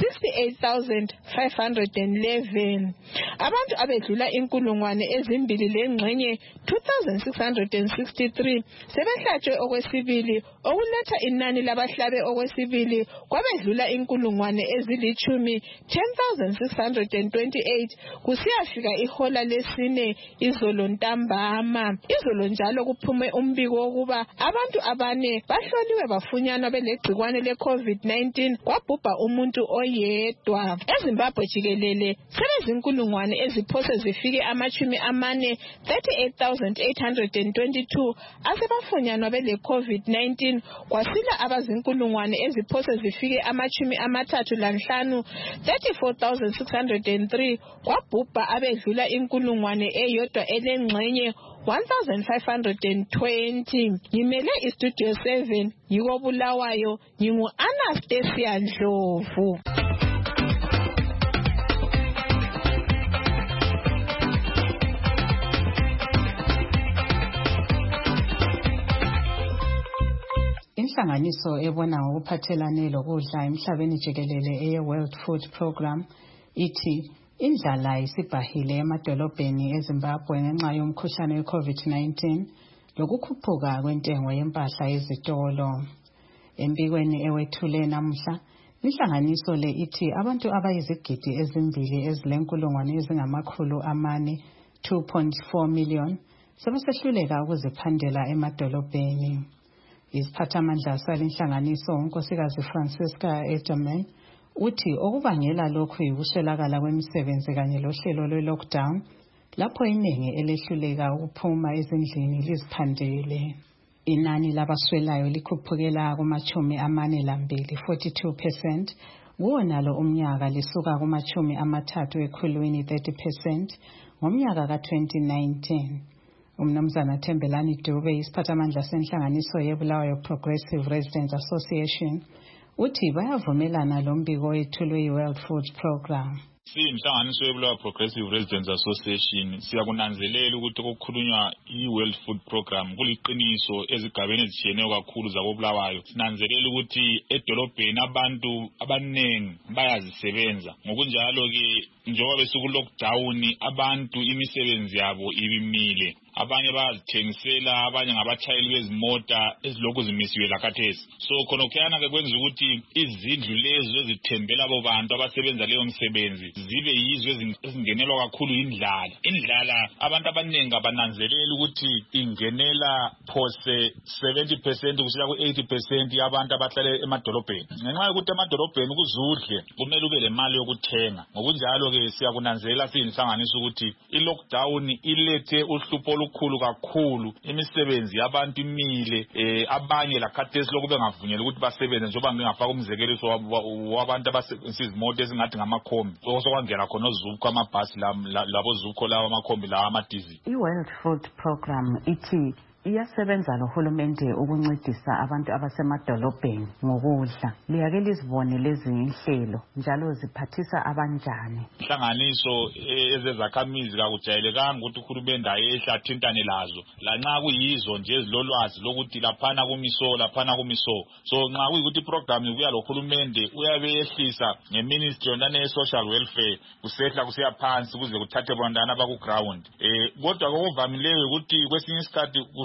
68,511. Abantu abedlula inkulungwane ezimbili lengxenye 2,663 sebehlatshwe okwesibili okuletha inani labahlabe okwesibili kwabedlula inkulungwane ezilithumi 10,628 kusiyafika ihola lesine izolo ntambama. Izolo njalo kuphume umbiko wokuba abantu abane bahloliwe bafunyanwa belegcikwane le-COVID-19 kwabhubha umuntu oyedwa. EZimbabwe jikelele sebezinkulungwane eziphose zifike amachumi amane 38,822 asebafunyanwa bele-COVID-19 kwasila abazinkulungwane eziphose zifike amachumi amathathu lanhlanu 34,603 kwabhubha abedlula inkulungwane eyodwa elengxenye 1,520. Ngimele iStudio 7 yiko Bulawayo ngingu-Anastasia Ndlovu. Inhlanganiso ebona ngokuphathelane lokudla emhlabeni jikelele eye-World Food Program ithi indlala isibhahile emadolobheni eZimbabwe ngenxa yomkhuhlane we-COVID-19 lokukhuphuka kwentengo yempahla ezitolo. Embikweni ewethule namuhla, inhlanganiso le ithi abantu abayizigidi ezimbili ezilenkulungwane ezingamakhulu amane 2.4 million sebesehluleka ukuziphandela emadolobheni. Isiphathamandla salenhlanganiso unkosikazi Francisca Edelman uthi okubangela lokhu yikuswelakala kwemisebenzi kanye lohlelo lwe-lockdown lapho iningi elehluleka ukuphuma ezindlini liziphandele. Inani labaswelayo likhuphukela kumachumi amane lambili 42%, kuwonalo umnyaka lisuka kumachumi amathathu ekhulwini 30% ngomnyaka ka-2019. Umnumzana Thembelani Dube isiphathamandla senhlanganiso yeBulawayo Progressive Residents Association uthi bayavumelana lombiko wethulwe yi-World Food Program. Siyinhlanganiso yeBulawayo Progressive Residents Association siyakunanzelela ukuthi okukhulunywa i-World Food Program kuliqiniso ezigabeni ezitshiyeneyo kakhulu zakoBulawayo. Sinanzelela ukuthi edolobheni abantu abanengi bayazisebenza. Ngokunjalo ke njengoba besuku lockdown abantu imisebenzi yabo ibimile. Abanye bayazithengisela, abanye ngabatshayeli bezimota ezilokhu zimisiwe lakathesi. So khonokuyana ke kwenza ukuthi izindlu lezo ezithembela abo bantu abasebenza leyo msebenzi zibe yizo ezingenelwa kakhulu indlala. Indlala abantu abanengi abananzelela ukuthi ingenela phose 70% kusiya ku-80% yabantu abahlala emadolobheni. Ngenxa yokuthi emadolobheni kuzudle kumele ube lemali yokuthenga. Ngokunjalo ke siyakunanzelela siyinhlanganiso ukuthi i-lockdown ilethe uhlupho olukhulu kakhulu, imisebenzi yabantu imile, abanye lakhathesi lokhu bengavunyelwa ukuthi basebenze njengoba ngingafaka umzekeliso wabantu abasebenzisa izimoto ezingathi ngamakhombi. Sokwangena khona ozukho amabhasi labo zukho lawo amakhombi lawo amadiesel. I-World Food Program ithi iyasebenza lohulumende ukuncedisa abantu abasemadolobheni ngokudla. Liyake lizibone lezi inhlelo njalo ziphathisa abanjani? Inhlanganiso ezezakhamizi kakujayelekanga ukuthi uhulumende ayehla athintane lazo. Lanxa kuyizo nje ezilolwazi lokuthi laphana kumiso laphana kumiso. So nxa kuyikuthi program ibuya lohulumende uyabe yehlisa ngeministry yona ne-social welfare kusehla kusiya phansi kuze kuthathe bantwana baku ground. Kodwa kokuvamileyo ukuthi kwesinye isikhathi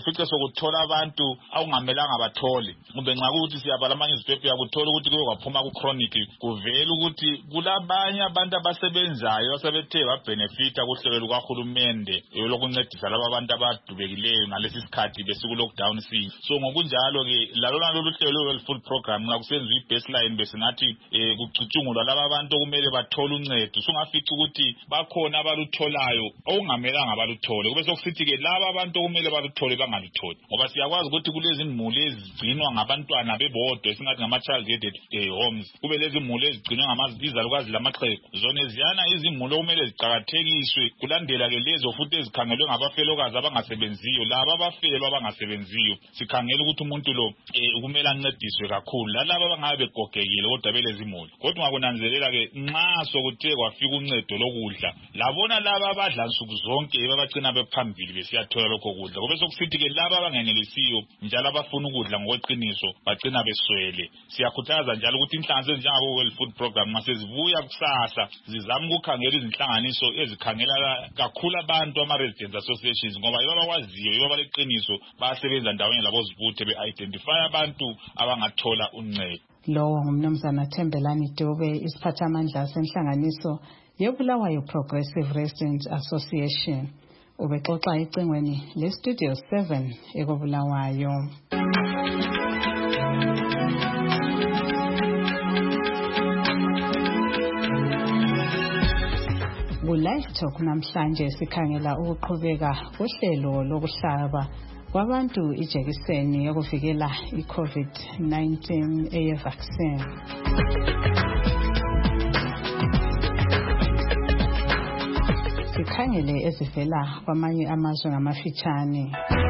ufice sokuthola abantu awungamelanga bathole kumbe nxa ukuthi siyabala amanye izipepe yakuthola ukuthi kuke kwaphuma ku-chronic kuvela ukuthi kulabanye abantu abasebenzayo asebethe babenefita kuhlelo lukahulumende lokuncedisa laba abantu abadubekileyo ngalesi sikhathi besiku-lockdown sinye. So ngokunjalo-ke lolu hlelo lwe-World Food Program nxa kusenziwa i-baseline besingathi kucutshungulwa laba abantu okumele bathole uncedo. Sungafica ukuthi bakhona abalutholayo okungamelanga baluthole kube sokusithi-ke laba abantu okumele baluthole bangalutholi ngoba siyakwazi ukuthi kulezimuli ezigcinwa ngabantwana bebodwa esingathi ngama-child aided homes, kube lezimuli ezigcinwa izalukazi lamaxhegu. Zona eziyana izimuli okumele ziqakathekiswe kulandela-ke lezo futhi ezikhangelwe ngabafelokazi abangasebenziyo laba abafelwa abangasebenziyo sikhangela ukuthi umuntu lo kumele ancediswe kakhulu lalaba abangabe begogekile kodwa belezimuli. Kodwa ngakunanzelela-ke nxa sokuthe kwafika uncedo lokudla labona laba abadla nsuku zonke babagcina bephambili besiyathola lokho kudla kube sokusithi-ke laba abangenelisiyo njalo abafuna ukudla ngokweqiniso bagcina beswele. Siyakhuthaza njalo ukuthi inhlanganiso ezinjengabo-World Food Program masezibuya kusasa zizama ukukhangela izinhlanganiso ezikhangela kakhulu abantu ama-residents associations ngoba yibo abakwaziyo yibo abaleqiniso bayasebenza ndawonye labo zibuthe be-identify abantu abangathola uncedo. Lowo ngumnumzana Thembelani Dube, isiphathamandla senhlanganiso yeBulawayo Progressive Residents Association. Ubexoxa ecingweni leStudio 7 ekobulawayo. Ku-Live Talk namhlanje sikhangela ukuqhubeka kohlelo lokuhlaba kwabantu ijekiseni yokuvikela i-COVID-19 eye-vaccine. Sikhangele ezivela kwamanye amazwe ngamafitshane.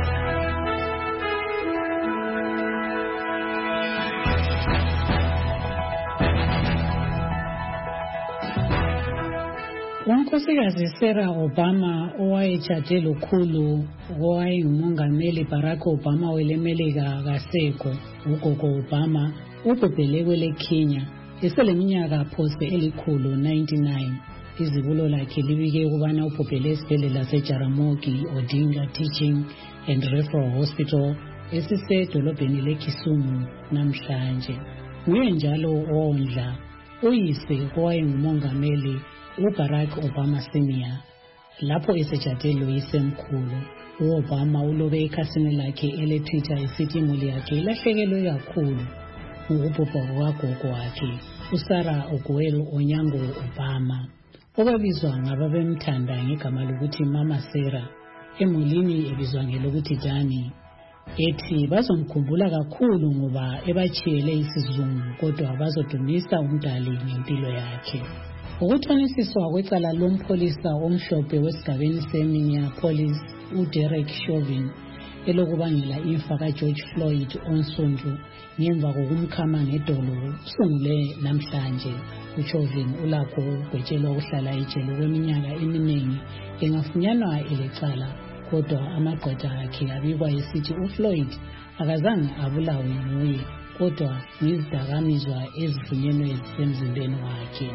Unkosikazi Sarah Obama owayetshade lokhulu owayengumongameli Barack Obama welemelika kaseko ugogo Obama ubhubhele kwele Kenya eseleminyaka phose elikhulu 99. Izibulo lakhe libike ukubana ubhubhele esibhedlela seJaramogi Odinga Teaching and Referral Hospital esisedolobheni leKisumu namhlanje. Nguye njalo owondla uyise owayengumongameli uBarack Obama Senior lapho esejade loyisemkhulu. U-Obama ulobe ekhasini lakhe ele-Twitter esithi imuli yakhe ilahlekelwe kakhulu ngokubhubha kukagogo wakhe uSarah Oguel Onyango Obama obabizwa ngababemthanda ngegama lokuthi Mama Sarah, emulini ebizwa ngelokuthi Dani. Ethi bazomkhumbula kakhulu ngoba ebachiyele isizungu kodwa bazodumisa umdali ngempilo yakhe. Ukuthonisiswa kwecala lompholisa omhlophe wesigabeni seMinneapolis uDerek Chauvin elokubangela ifa kaGeorge Floyd onsundu ngemva kokumkhama ngedolo usungule namhlanje. uChauvin ulakho ukugwetshelwa ukuhlala ejele kweminyaka eminingi engafunyanwa elecala, kodwa amagqwetha akhe abikwa esithi uFloyd akazange abulawe nguye kodwa ngezidakamizwa ezifunyenwe emzimbeni wakhe.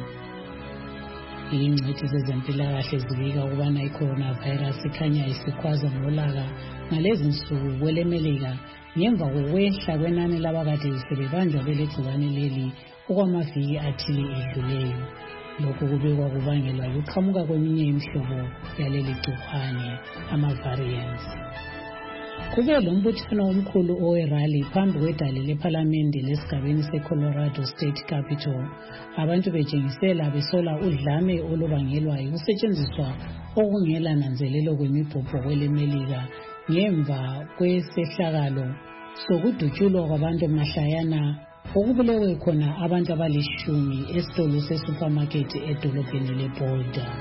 Ingcwethi zezempilakahle zibika ukubana i-coronavirus ikhanya isikhwaza ngolaka ngalezi nsuku kwelemelika ngemva kokwehla kwenani labakade sebebanjwa belegcikwane leli okwamaviki athile edluleyo. Lokhu kubekwa kubangelwa yikuqhamuka kweminye imihlobo yaleli gcikwane, ama-variants. Kube lombuthano omkhulu owerali phambi kwedale lephalamende lesigabeni seColorado State Capitol, abantu betshengisela besola udlame olubangelwa yikusetshenziswa okungela nanzelelo kwemibhobho kwelemelika ngemva kwesehlakalo sokudutshulwa kwabantu mahlayana okubulewe khona abantu abalishumi esitolo sesupermarket edolobheni leBoulder.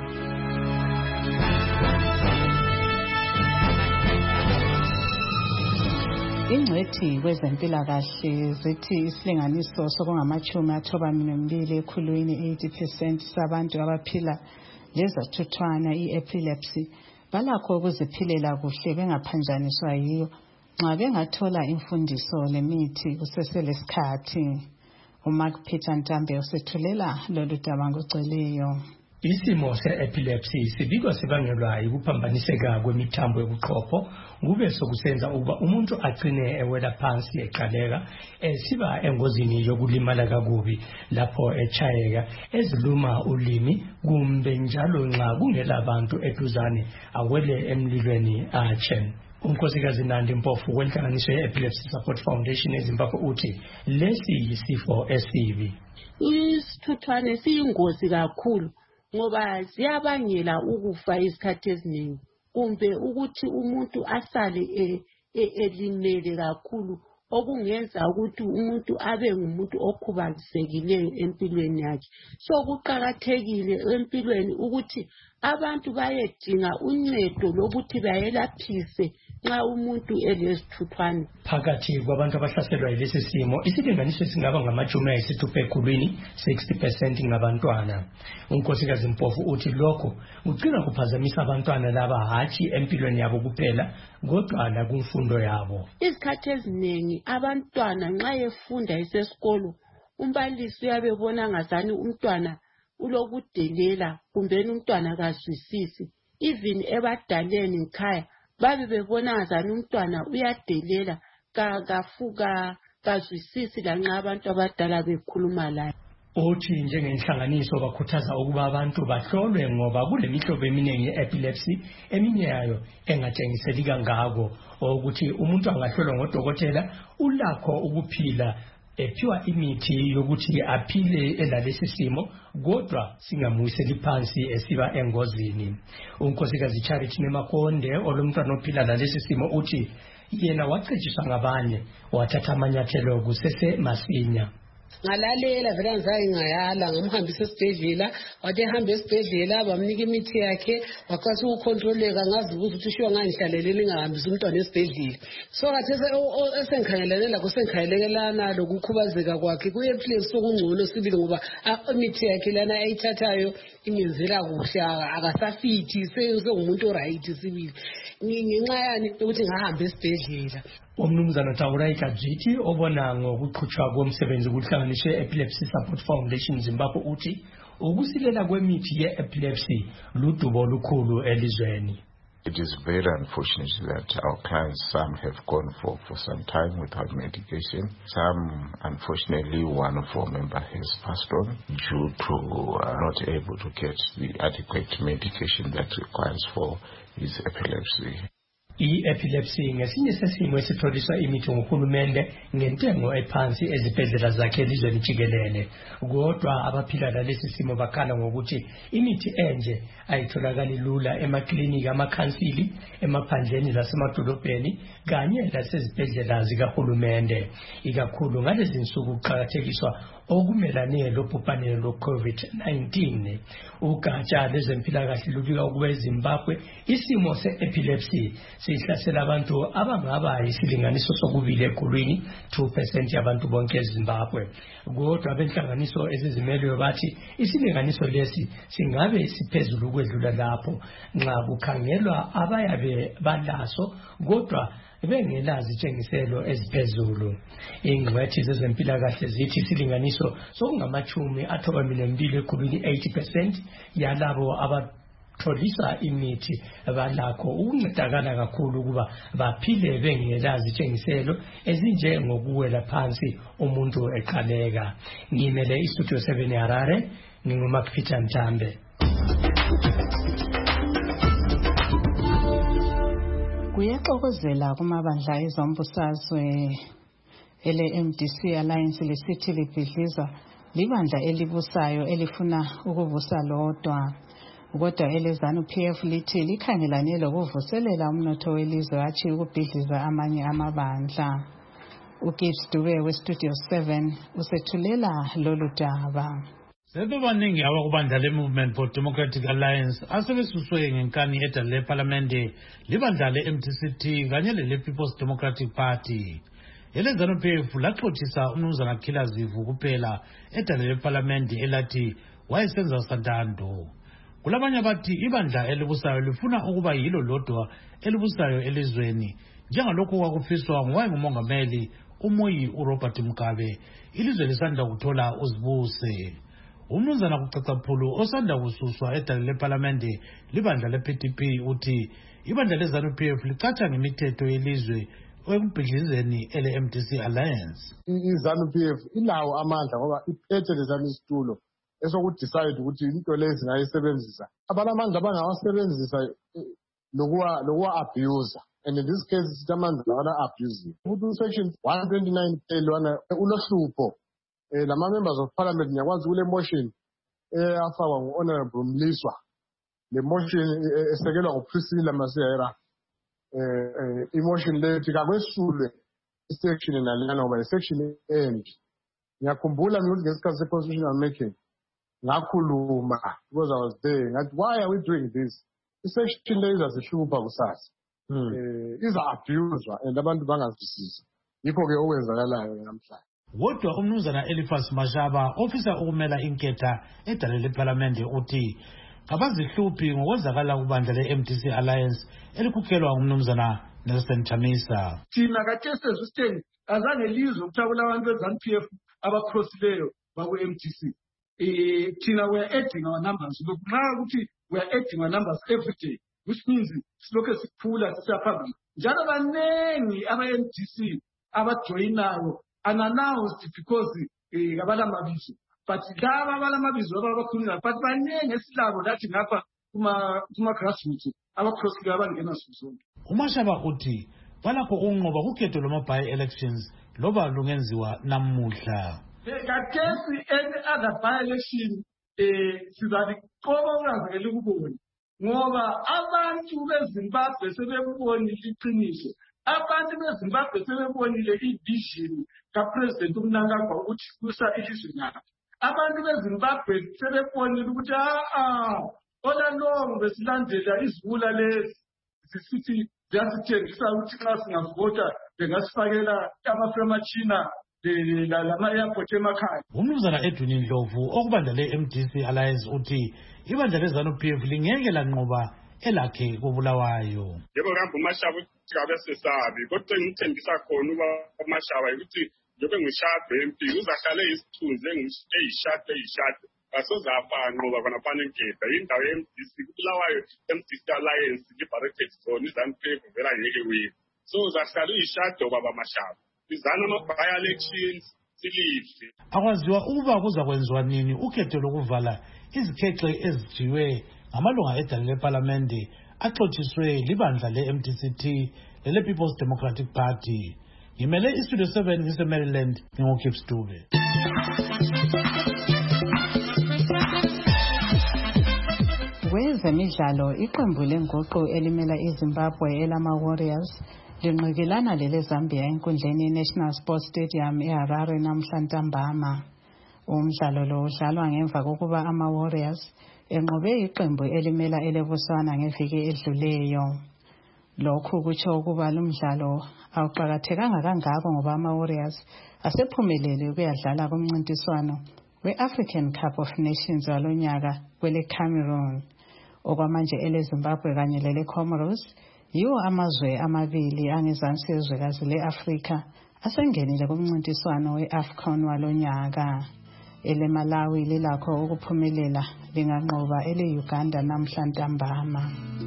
Ingcwethi kwezempilakahle zithi isilinganiso sokungama-92 ekhulwini 80% sabantu abaphila lezathuthwana i-epilepsy balakho ukuziphilela kuhle bengaphanjaniswa yiyo nxa bengathola imfundiso lemithi kuseselesikhathi. uMark Peter Ntambe usethulela lolu daba ngoceliyo. Isimo se-epilepsy sibikwa sibangelwa ukuphambaniseka kwemithambo yobuchopho kube sokusenza ukuba umuntu agcine ewela phansi eqaleka siba engozini yokulimala kakubi lapho echayeka eziluma ulimi kumbe njalo nxa kungela abantu eduzane awele emlilweni atshe. Unkosikazi Nandi Mpofu wenhlanganiso ye-Epilepsy Support Foundation eZimbabwe uthi lesi yisifo esibi. Isithuthwane siyingozi kakhulu ngoba ziyabangela ukufa isikhathi eziningi kumbe ukuthi umuntu asale elimele kakhulu okungenza ukuthi umuntu abe ngumuntu okhubazekileyo empilweni yakhe. So kuqakathekile empilweni ukuthi abantu bayedinga uncedo lokuthi bayelaphise nxa umuntu elesithuthwane. Phakathi kwabantu abahlaselwa yilesi simo isilinganiso singaba ngama-60% 60% ngabantwana. Unkosikazi Mpofu uthi lokho ugcina kuphazamisa abantwana laba hatshi empilweni yabo kuphela kodwa nakumfundo yabo. Isikhathi eziningi abantwana nxa efunda esesikolo umbalisi uyabebona ngazani umntwana ulokudelela kumbe umntwana kazwisisi. Even ebadaleni ngikhaya babe bebona ngazani umntwana uyadelela kafuka kazwisisi lanxa abantu abadala bekhuluma laye. Uthi njengenhlanganiso bakhuthaza ukuba abantu bahlolwe ngoba kulemihlobo eminingi ye-epilepsy eminye yayo engatshengiseli kangako ukuthi umuntu angahlolwa ngodokotela ulakho ukuphila ephiwa imithi yokuthi aphile elalesi simo kodwa singamuyiseli phansi esiba engozini. Unkosikazi Charity Nemakonde olumntwana ophila lalesi simo uthi yena wacetshiswa ngabanye wathatha amanyathelo kusese masinya. Ngalalela vele ngizange ngayala ngamhambisa esibhedlela wathi ehamba esibhedlela bamnika imithi yakhe wakwazi ukukontroleka ngazibuza ukuthi sho ngangihlalelele ngahambisa umntwana esibhedlela. So kathi esengikhangelane lakho sengikhangelelana lokukhubazeka kwakhe kuye place sokungcono sibili ngoba imithi yakhe lana ayithathayo ingenzela kuhle akasafithi sengumuntu oright sibili ngenxa yani ukuthi ngahamba esibhedlela. Umnumzana Taurai Kajiti obona ngokuqhutshwa komsebenzi kuhlanganiswe Epilepsy Support Foundation Zimbabwe uthi ukusilela kwemithi ye-epilepsy ludubo olukhulu elizweni. It is very unfortunate that our clients, some have gone for some time without medication. Some, unfortunately, one of our members has passed on due to not able to get the adequate medication that requires for his epilepsy. I-epilepsy ngesinye sesimo esitholiswa imithi nguhulumende ngentengo ephansi ezibhedlela zakhe elizweni jikelele. Kodwa abaphila lalesi simo bakhala ngokuthi imithi enje ayitholakali lula emaklinikhi amakhansili emaphandleni lasemadolobheni kanye lasezibhedlela zikahulumende. Ikakhulu ngalezi nsuku kuqakathekiswa okumelane lobhubhane lo-COVID-19. Ugatsha lwezempilakahle lubika ukuba eZimbabwe isimo se-epilepsy sihlasela abantu abangaba isilinganiso sokubili ekhulwini 2% yabantu bonke eZimbabwe. Kodwa abenhlanganiso ezizimeleyo bathi isilinganiso lesi singabe siphezulu ukwedlula lapho nxa kukhangelwa abayabe balaso kodwa bengelazi itshengiselo eziphezulu. Ingcwethi zezempilakahle zithi isilinganiso sokungama-92 ekhulwini 80% yalabo abatholisa imithi balakho ukuncedakala kakhulu ukuba baphile bengelazi itshengiselo ezinjengokuwela phansi umuntu eqaleka. Ngimele iStudio 7 Harare, nginguMakPeter Mthambe. Kuyaxokozela kumabandla ezombusazwe ele-MDC Alliance lesithi libhidliza libandla elibusayo elifuna ukuvusa lodwa. Kodwa elezanu PF lithi likhangelane lokuvuselela umnotho welizwe hatshi ukubhidliza amanye amabandla. uGibbs Dube weStudio 7 usethulela lolu daba. Sebebaningi abakubandla le-Movement for Democratic Alliance asebesuswe ngenkani edala leParlamente libandla le-MTCT kanye lele-People's Democratic Party. Elezanu PF laxothisa umnumzana Khilazivu kuphela edala leParlamente elathi wayesenza santando. Kulabanye abathi ibandla elibusayo lifuna ukuba yilo lodwa elibusayo elizweni njengalokho kwakufiswa ngowayengumongameli uMoyi uRobert Mugabe ilizwe lisanda kuthola uzibuse. Umnumzana kucacaphulu osanda kususwa edale leParlamente libandla lePDP uthi ibandla leZANU-PF licatsha ngemithetho yelizwe ekubhidlizeni ele-MDC Alliance. iZANU-PF ilawo amandla ngoba iphethe lezami isitulo esokudecide ukuthi into lezi ngayisebenzisa. Abanamandla abangawasebenzisa lokuwa-abuse. And in this case, sitamandla abana-abuse. Section 129 lwana unohlupho. Lama members of parliament ngiyakwazi kule motion afakwa ngu-Honorable Mliswa. Le motion esekelwa nguPriscilla Masera. Emotion lethi kakwesulwe isection nalana ngoba isection end. Ngiyakhumbula ukuthi ngesikhathi se-constitutional making ngakhuluma because I was there ngathi why are we doing this? Isection le izasihlupha kusasa. Iza-abuswa and abantu bangazwisisi. Yikho-ke okwenzakalayo namhlanje. Kodwa umnumzana Eliphas Mashaba ofisa ukumela inketha edale leParlamente uthi abazihluphi ngokwenzakala kubandla le-MDC Alliance elikhokhelwa ngumnumzana Nelson Chamisa. Thina kathesi sesisteni azange lizwe ukuthabula abantu beZANU-PF abacrossileyo baku-MDC. Thina we are adding our numbers. Nxa ukuthi we are adding our numbers every day, which means silokhu sikhula sisiyaphambili. Njalo banengi aba-MDC abajoyinayo unannounced because abalamabizo. But laba abalamabizo abakhuluma but banengi esilabo lathi ngapha kuma grassroots abacrossileyo abangena sizonke. uMashaba uthi balakho ukunqoba kukhetho lwama-by elections loba lungenziwa namuhla. Kathesi any other by-election sizaliqoba ukungazekeli ukubona ngoba abantu beZimbabwe sebebonile iqiniso. Abantu beZimbabwe sebebonile i-vision kaPresident uMnangagwa ukuthi kusa ilizwe lakhe. Abantu beZimbabwe sebebonile ukuthi olalong besilandela izibula lezi zisithi ziyasithengisa ukuthi nxa singavota bengasifakela amafremachina lama-airport emakhaya. Umnumzana Edwin Ndlovu okubandla le-MDC Alliance uthi ibandla leZANU-PF lingeke lanqoba elakhe koBulawayo. Yebo kambe uMashaba uthi kabe sesabi kodwa ngithembisa khona uba uMashaba ukuthi njobe ngishade MP uzahlale isithunzi eyishade asozafa nqoba khona phana enketha indawo ye-MDC kuBulawayo MDC Alliance liberated zone iZANU-PF vela ngeke wini so uzahlala uyishade baba Mashaba izana ama-by elections silihle. Akwaziwa ukuba kuza kwenziwa nini ukhetho lokuvala izikhexe ezijiwe ngamalunga edale leParlamente axotshiswe libandla le-MDCT lele-People's Democratic Party. Ngimele iStudio 7 ngise-Maryland ngingu-Gibbs Dube. Kwezemidlalo iqembu lenguqu elimela iZimbabwe elama-Warriors linqikelana lele-Zambia enkundleni ye-National Sports Stadium eHarare namhla ntambama. Umdlalo lo udlalwa ngemva kokuba ama-Warriors enqobe iqembu elimela eleBotswana ngeviki edluleyo. Lokhu kutsho ukuba lumdlalo awuqakathekanga kangako ngoba ama-Warriors asephumelele ukuyadlala kumncintiswano we-African Cup of Nations walonyaka kwele-Cameroon. Okwamanje eleZimbabwe kanye lele-Comoros yiwo amazwe amabili angezansi yezwekazi le-Afrika asengenile kumncintiswano we-AFCON walonyaka. EleMalawi lilakho ukuphumelela linganqoba ele-Uganda namhla ntambama.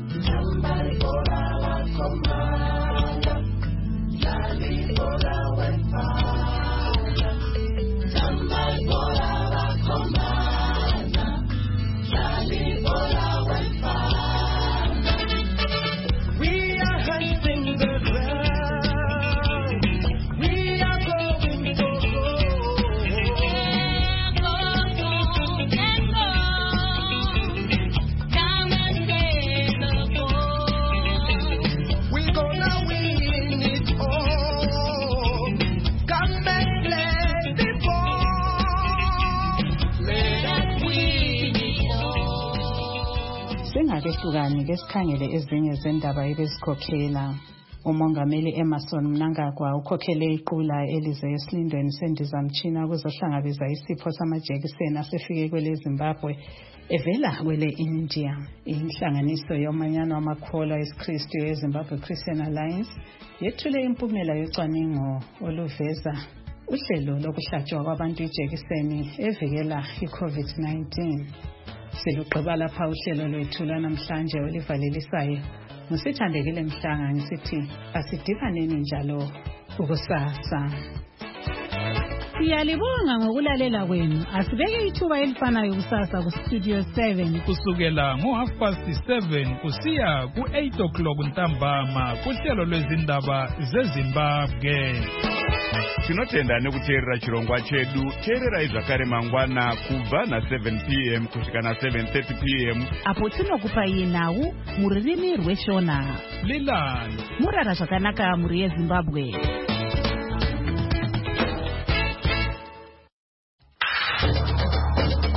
Singakehlukani ke sikhangele ezinye zendaba ebesikhokhela. Umongameli Emmerson Mnangagwa ukhokhele iqula elize esilindweni sendizamtshina ukuzohlangabeza isipho samajekiseni asefike kweleZimbabwe evela kwele-India. Inhlanganiso yomanyano wamakholwa esikristu yeZimbabwe Christian Alliance yethule impumela yocwaningo oluveza uhlelo lokuhlatshwa kwabantu ijekiseni evikela i-COVID-19. Silugqiba lapha uhlelo lwethu namhlanje olivalelisayo. Musithandekile Mhlanga ngisithi asidibaneni njalo ukusasa. Siyalibonga ngokulalela kwenu. Asibeke ithuba elifanayo kusasa ku Studio 7 kusukela ngo7:30 kusiya ku8:00 ntambama kuhlelo lwezindaba zeZimbabwe. Tinotenda nekuteerera chirongwa chedu. Teerera zvakare mangwana kubva na7 p.m. kusvika na7:30 p.m. apo tinokupai nhau muririmi rweshona. Lilani murara zvakanaka muri yeZimbabwe.